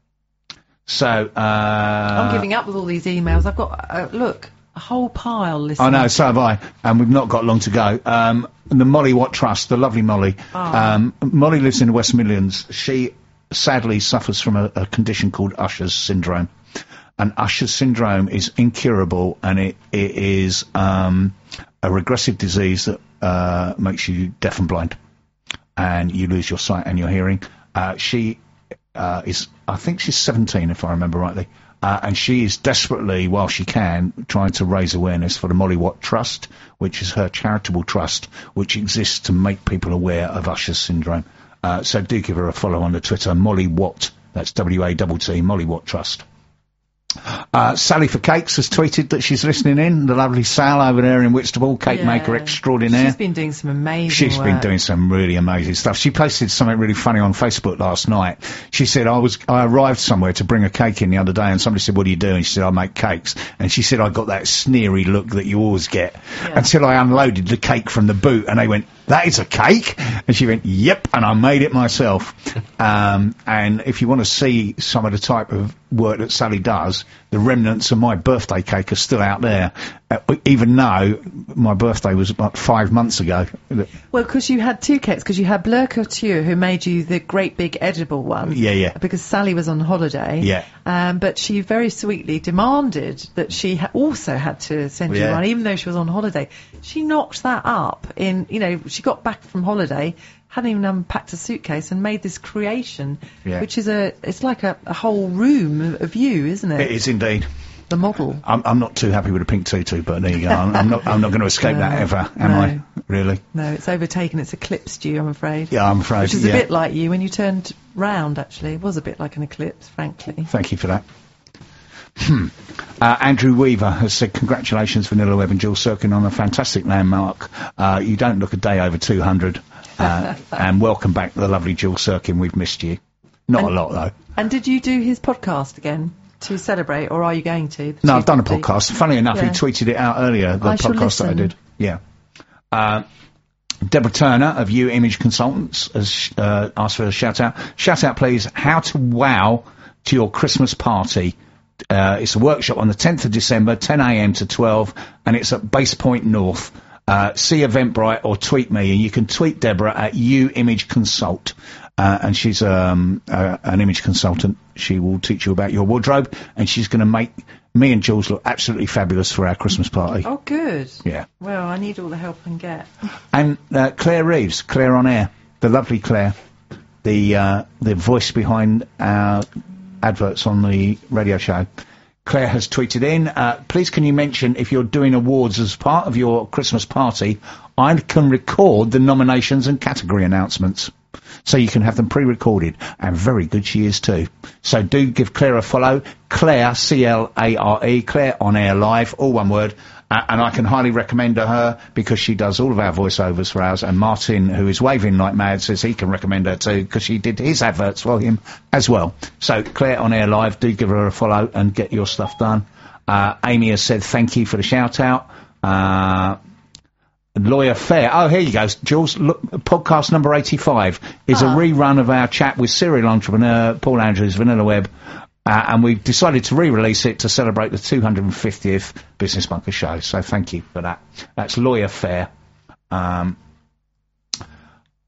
So uh, I'm giving up with all these emails. I've got uh, look. A whole pile listening. I know, so have I, and we've not got long to go. Um, the Molly Watt Trust, the lovely Molly. Oh. Um, Molly lives in the West Midlands. She sadly suffers from a, a condition called Usher's syndrome. And Usher's syndrome is incurable, and it, it is um, a regressive disease that uh, makes you deaf and blind. And you lose your sight and your hearing. Uh, she uh, is, I think she's seventeen, if I remember rightly. Uh, and she is desperately, while she can, trying to raise awareness for the Molly Watt Trust, which is her charitable trust, which exists to make people aware of Usher's syndrome. Uh, so do give her a follow on the Twitter, Molly Watt. That's W A T T, Molly Watt Trust. Uh, Sally for Cakes has tweeted that she's listening in. The lovely Sal over there in Whitstable, cake Yeah. maker extraordinaire. She's been doing some amazing She's work. been doing some really amazing stuff. She posted something really funny on Facebook last night. She said, I was, I arrived somewhere to bring a cake in the other day, and somebody said, what do you do? And she said, I make cakes. And she said, I got that sneery look that you always get. Yeah. Until I unloaded the cake from the boot, and they went, that is a cake? And she went, yep, and I made it myself. um, and if you want to see some of the type of work that Sally does, the remnants of my birthday cake are still out there, uh, even though my birthday was about five months ago. Well, because you had two cakes, because you had Blur Couture, who made you the great big edible one. Yeah, yeah. Because Sally was on holiday. Yeah. Um, but she very sweetly demanded that she ha- also had to send you Yeah. one, even though she was on holiday. She knocked that up in, you know, she got back from holiday, hadn't even unpacked a suitcase, and made this creation, Yeah. which is a, it's like a, a whole room of you, isn't it? It is indeed. The model. I'm, I'm not too happy with the pink tutu, but there you go. I'm, I'm not. I'm not going to escape No, that ever, am no. I? Really? No, it's overtaken, it's eclipsed you, I'm afraid. Yeah, I'm afraid. Which is yeah. a bit like you when you turned round, actually. It was a bit like an eclipse, frankly. Thank you for that. Hmm. Uh, Andrew Weaver has said, congratulations, Vanilla Web and Jules Sirkin, on a fantastic landmark. Uh, you don't look a day over two hundred. Uh, and welcome back, the lovely Jules Sirkin. We've missed you. Not And- a lot, though. And did you do his podcast again to celebrate, or are you going to? No, I've done a two fifty? podcast. Funny enough, he Yeah. tweeted it out earlier, the I shall podcast that I listen. did. Yeah. Uh, Deborah Turner of U Image Consultants has uh, asked for a shout out. Shout out, please. How to wow to your Christmas party. Uh, it's a workshop on the tenth of December, ten a m to twelve, and it's at Base Point North. Uh, see Eventbrite or tweet me, and you can tweet Deborah at U Image Consult. Uh, and she's um, uh, an image consultant. She will teach you about your wardrobe, and she's going to make me and Jules look absolutely fabulous for our Christmas party. Oh, good. Yeah. Well, I need all the help I can get. And uh, Claire Reeves, Claire on Air, the lovely Claire, the uh, the voice behind our adverts on the radio show. Claire has tweeted in, uh, please can you mention if you're doing awards as part of your Christmas party, I can record the nominations and category announcements. So you can have them pre-recorded, and very good she is too. So do give Claire a follow, Claire, C L A R E, Claire on Air Live, all one word, uh, and I can highly recommend her because she does all of our voiceovers for ours, and Martin, who is waving like mad, says he can recommend her too because she did his adverts for him as well. So Claire on Air Live, do give her a follow and get your stuff done. Uh, Amy has said thank you for the shout out. Uh, Lawyer Fair. Oh, here you go, Jules. Look, podcast number eighty-five is Ah. a rerun of our chat with serial entrepreneur Paul Andrews, Vanilla Web, uh, and we've decided to re-release it to celebrate the two hundred fiftieth Business Bunker show. So thank you for that. That's Lawyer Fair. Um,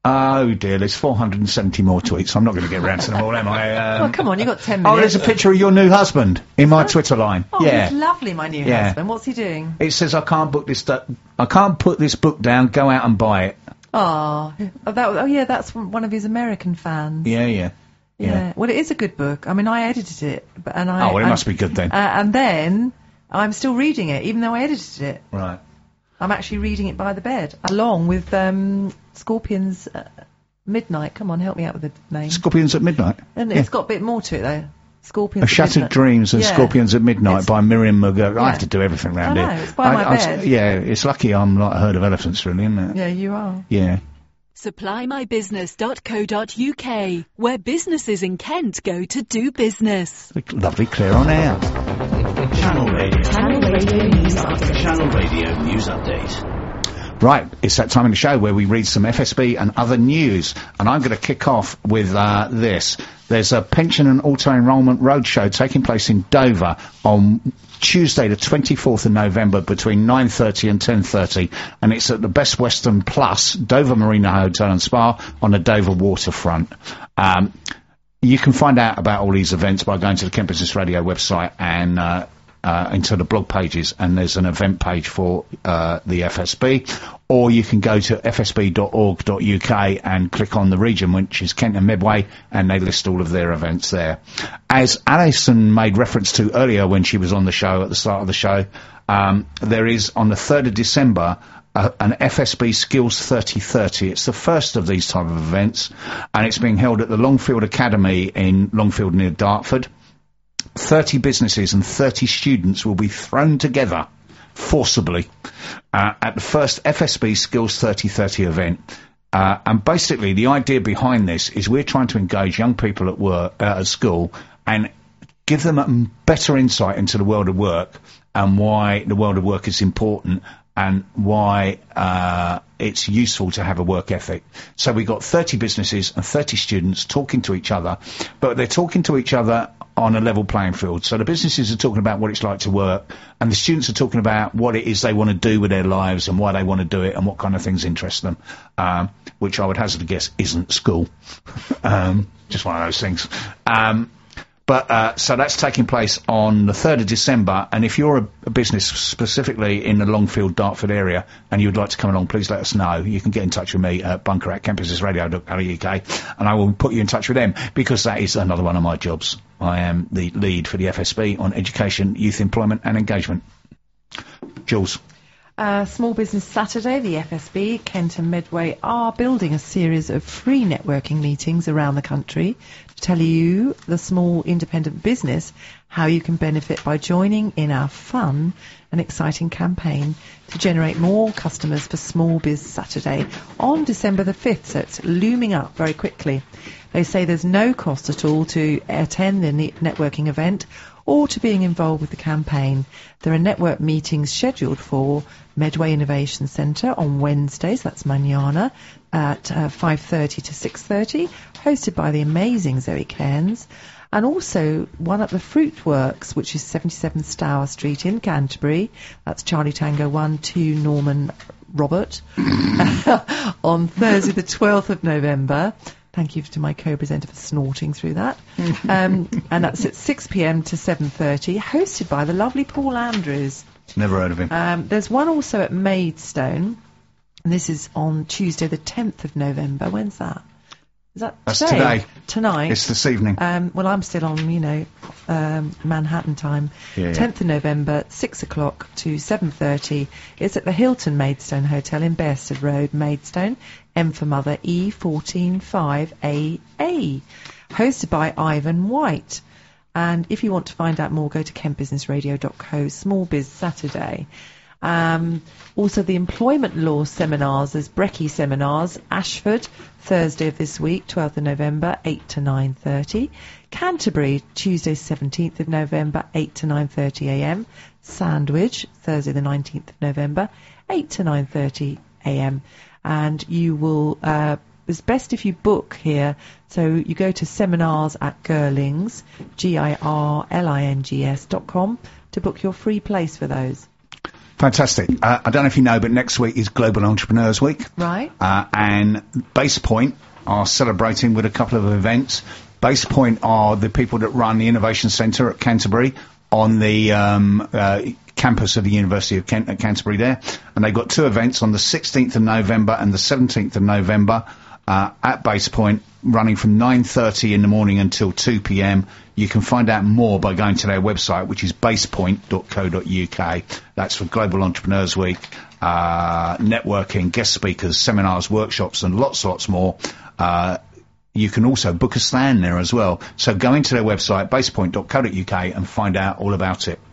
Oh dear, there's four hundred seventy more tweets. I'm not going to get round to them all, am I? Um, Well, come on, you got ten oh, minutes. there's a picture of your new husband in my Twitter line. Oh, yeah. he's lovely, my new Yeah. husband. What's he doing? It says I can't book this. Du- I can't put this book down. Go out and buy it. Oh, oh, that, oh yeah, that's from one of his American fans. Yeah, yeah, Yeah. yeah. Well, it is a good book. I mean, I edited it, but and I. Oh, well, it and- must be good then. Uh, and then I'm still reading it, even though I edited it. Right. I'm actually reading it by the bed, along with um, Scorpions uh, Midnight. Come on, help me out with the name. Scorpions at Midnight. And Yeah. it's got a bit more to it though. Scorpions. A at Shattered Midnight. Dreams and Yeah. Scorpions at Midnight It's- by Miriam McGurk. I Yeah. have to do everything round I here. know, it's by my I- I- bed. Yeah, it's lucky I'm like a herd of elephants, really, isn't it? Yeah, you are. Yeah. supply my business dot co dot U K, where businesses in Kent go to do business. Lovely, clear on air. Channel Radio. Channel Radio News Update. Channel Radio News Update. Right, it's that time in the show where we read some F S B and other news, and I'm going to kick off with uh, this. There's a pension and auto-enrolment roadshow taking place in Dover on Tuesday the twenty-fourth of November between nine thirty and ten thirty, and it's at the Best Western Plus, Dover Marina Hotel and Spa on the Dover waterfront. Um, you can find out about all these events by going to the Kent Business Radio website and uh, uh, into the blog pages, and there's an event page for uh, the F S B, or you can go to f s b dot org dot U K and click on the region, which is Kent and Medway, and they list all of their events there. As Alison made reference to earlier when she was on the show, at the start of the show, um, there is on the third of December Uh, an F S B Skills thirty thirty. It's the first of these type of events, and it's being held at the Longfield Academy in Longfield near Dartford. thirty businesses and thirty students will be thrown together forcibly uh, at the first F S B Skills thirty thirty event. Uh, and basically the idea behind this is we're trying to engage young people at work, uh, at school, and give them a m- better insight into the world of work and why the world of work is important, and why uh, it's useful to have a work ethic. So we've got thirty businesses and thirty students talking to each other, but they're talking to each other on a level playing field. So the businesses are talking about what it's like to work, and the students are talking about what it is they want to do with their lives and why they want to do it and what kind of things interest them, um, which I would hazard a guess isn't school. um, just one of those things. Um, But, uh, so that's taking place on the third of December, and if you're a, a business specifically in the Longfield, Dartford area, and you would like to come along, please let us know. You can get in touch with me at bunker at kent business radio dot co dot U K, and I will put you in touch with them, because that is another one of my jobs. I am the lead for the F S B on education, youth employment and engagement. Jules. Uh, Small Business Saturday, the F S B, Kent and Medway are building a series of free networking meetings around the country to tell you, the small independent business, how you can benefit by joining in our fun and exciting campaign to generate more customers for Small Biz Saturday on December the fifth, so it's looming up very quickly. They say there's no cost at all to attend the ne- networking event or to being involved with the campaign. There are network meetings scheduled for Medway Innovation Centre on Wednesdays, that's mañana, at uh, five thirty to six thirty, hosted by the amazing Zoe Cairns, and also one at the Fruit Works, which is seventy-seven Stour Street in Canterbury. That's Charlie Tango one two Norman Robert, on Thursday the twelfth of November. Thank you to my co-presenter for snorting through that. Um, and that's at six p m to seven thirty, hosted by the lovely Paul Andrews. Never heard of him. Um, there's one also at Maidstone, and this is on Tuesday the tenth of November. When's that? Is that That's today? today. Tonight. It's this evening. Um, well, I'm still on, you know, um, Manhattan time. Yeah, yeah. tenth of November, six o'clock to seven thirty. It's at the Hilton Maidstone Hotel in Bearsted Road, Maidstone. M for Mother, E fourteen five A A. Hosted by Ivan White. And if you want to find out more, go to kent business radio dot co, Small Biz Saturday. Um, also, the employment law seminars, there's Brecky seminars, Ashford, Thursday of this week, twelfth of November, eight to nine thirty. Canterbury, Tuesday, seventeenth of November, eight to nine thirty a m. Sandwich, Thursday, the nineteenth of November, eight to nine thirty a m. And you will, uh, it's best if you book here. So you go to seminars at Girlings, G I R L I N G S dot com, to book your free place for those. Fantastic. Uh, I don't know if you know, but next week is Global Entrepreneurs Week. Right. Uh, and Base Point are celebrating with a couple of events. Base Point are the people that run the Innovation Centre at Canterbury on the um, uh, campus of the University of Kent at Canterbury there. And they've got two events on the sixteenth of November and the seventeenth of November uh, at Base Point, running from nine thirty in the morning until two p.m. You can find out more by going to their website, which is basepoint dot co dot uk. That's for Global Entrepreneurs Week, uh, networking, guest speakers, seminars, workshops, and lots, lots more. Uh, you can also book a stand there as well. So go into their website, basepoint dot co dot uk, and find out all about it.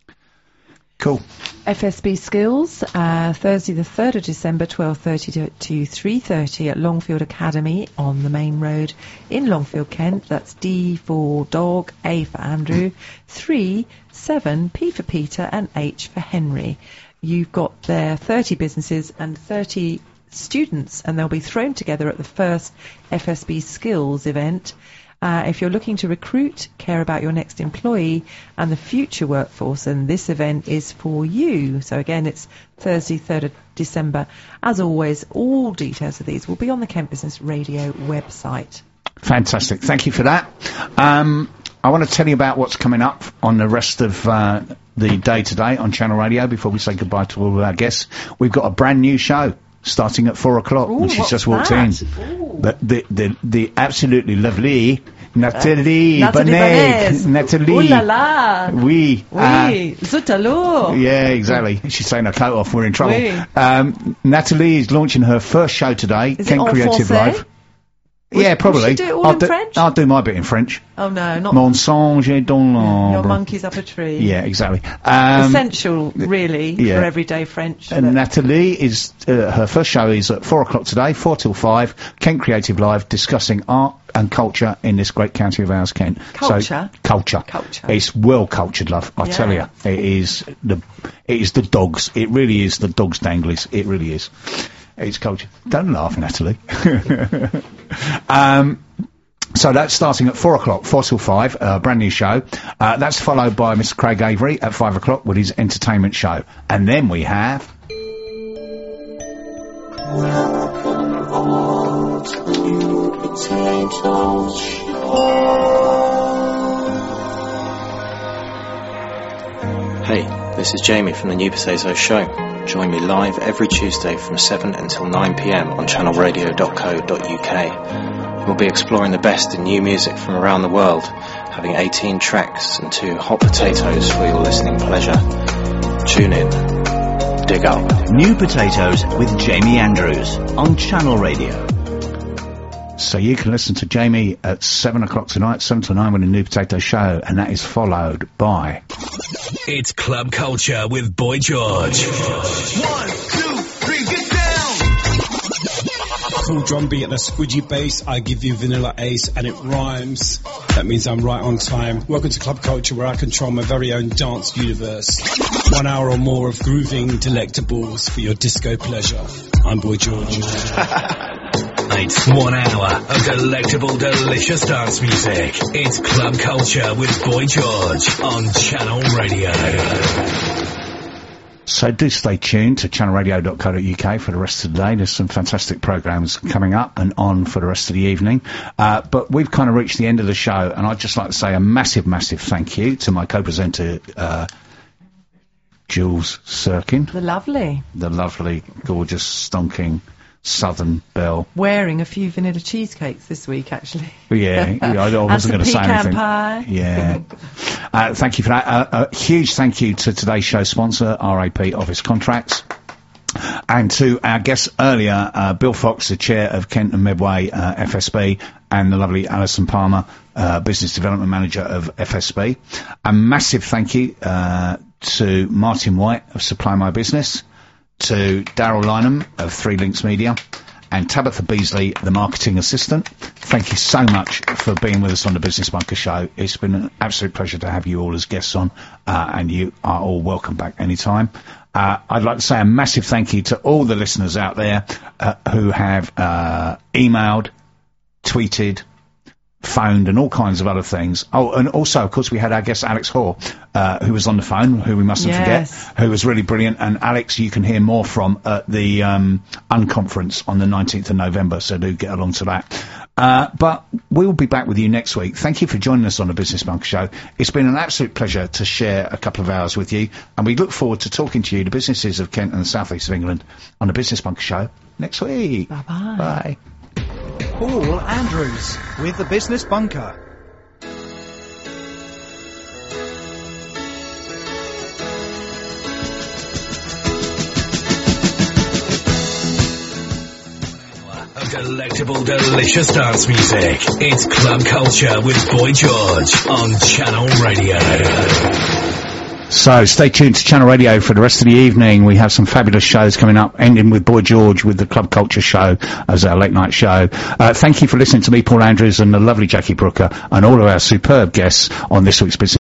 Cool. F S B Skills, uh, Thursday the third of December, twelve thirty to, to three thirty at Longfield Academy on the main road in Longfield, Kent. That's D for dog, A for Andrew, three, seven, P for Peter, and H for Henry. You've got there thirty businesses and thirty students, and they'll be thrown together at the first F S B Skills event. Uh, if you're looking to recruit, care about your next employee and the future workforce, and this event is for you. So again, it's Thursday, third of December. As always, all details of these will be on the Kent Business Radio website. Fantastic. Thank you for that. Um, I want to tell you about what's coming up on the rest of uh, the day today on Channel Radio before we say goodbye to all of our guests. We've got a brand new show starting at four o'clock, Ooh, when she's what's just walked that? in. The, the, the, the absolutely lovely Nathalie Uh, Nathalie Bonet. Bonet. Nathalie. Ooh la la. Oui. Oui. uh, Zut alors. Yeah, exactly. She's taking her coat off. We're in trouble. Oui. Um, Natalie is launching her first show today, Is it Kent en Creative français? Live. Yeah, probably. we do it all I'll in do, French? I'll do my bit in French. Oh no, not Mon songe est dans your l'ombre. monkey's up a tree. Yeah, exactly. Um, Essential, really, yeah. for everyday French. And but- Natalie is, uh, her first show is at four o'clock today, four till five, Kent Creative Live, discussing art and culture in this great county of ours, Kent. Culture? So, culture. Culture. It's well cultured, love. I tell you, Yeah. it is the, it is the dogs. It really is the dogs danglies. It really is. It's culture. Don't laugh, Natalie. um, So that's starting at four o'clock, four till five, a uh, brand new show. Uh, that's followed by Mister Craig Avery at five o'clock with his entertainment show. And then we have... Hey, this is Jamie from the New Potato Show. Join me live every Tuesday from seven until nine p.m. on channel radio dot co dot uk. We'll be exploring the best in new music from around the world, having eighteen tracks and two hot potatoes for your listening pleasure. Tune in. Dig up. New Potatoes with Jamie Andrews on Channel Radio. So you can listen to Jamie at seven o'clock tonight, seven to nine with a New Potato Show, and that is followed by... It's Club Culture with Boy George. One, two, three, get down! Full drum beat and a squidgy bass, I give you Vanilla Ace and it rhymes. That means I'm right on time. Welcome to Club Culture, where I control my very own dance universe. One hour or more of grooving delectables for your disco pleasure. I'm Boy George. It's one hour of delectable, delicious dance music. It's Club Culture with Boy George on Channel Radio. So do stay tuned to channel radio dot co dot uk for the rest of the day. There's some fantastic programmes coming up and on for the rest of the evening. Uh, but we've kind of reached the end of the show, and I'd just like to say a massive, massive thank you to my co-presenter, uh, Jules Sirkin. The lovely. The lovely, gorgeous, stonking Southern Belle. Wearing a few vanilla cheesecakes this week, actually. Yeah, yeah, I wasn't going to say anything. Pie. Yeah. uh, thank you for that. Uh, a huge thank you to today's show sponsor, R A P Office Contracts. And to our guests earlier, uh, Bill Fox, the chair of Kent and Medway uh, F S B, and the lovely Alison Palmer, uh, business development manager of F S B. A massive thank you uh, to Martin White of Supply My Business, to Daryl Lynham of Three Links Media, and Tabitha Beasley, the marketing assistant. Thank you so much for being with us on the Business Bunker Show. It's been an absolute pleasure to have you all as guests on, uh, and you are all welcome back anytime. Uh, I'd like to say a massive thank you to all the listeners out there uh, who have uh, emailed, tweeted, phoned and all kinds of other things. Oh, and also, of course, we had our guest Alex Hoare, uh, who was on the phone, who we mustn't Yes. forget, who was really brilliant. And Alex, you can hear more from at the um, Unconference on the nineteenth of November, so do get along to that. Uh, but we'll be back with you next week. Thank you for joining us on the Business Bunker Show. It's been an absolute pleasure to share a couple of hours with you, and we look forward to talking to you, the businesses of Kent and the South East of England, on the Business Bunker Show next week. Bye-bye. Bye. Paul Andrews with the Business Bunker. Delectable, delicious dance music. It's Club Culture with Boy George on Channel Radio. So stay tuned to Channel Radio for the rest of the evening. We have some fabulous shows coming up, ending with Boy George with the Club Culture Show as our late night show. Uh, thank you for listening to me, Paul Andrews, and the lovely Jackie Brooker, and all of our superb guests on this week's Business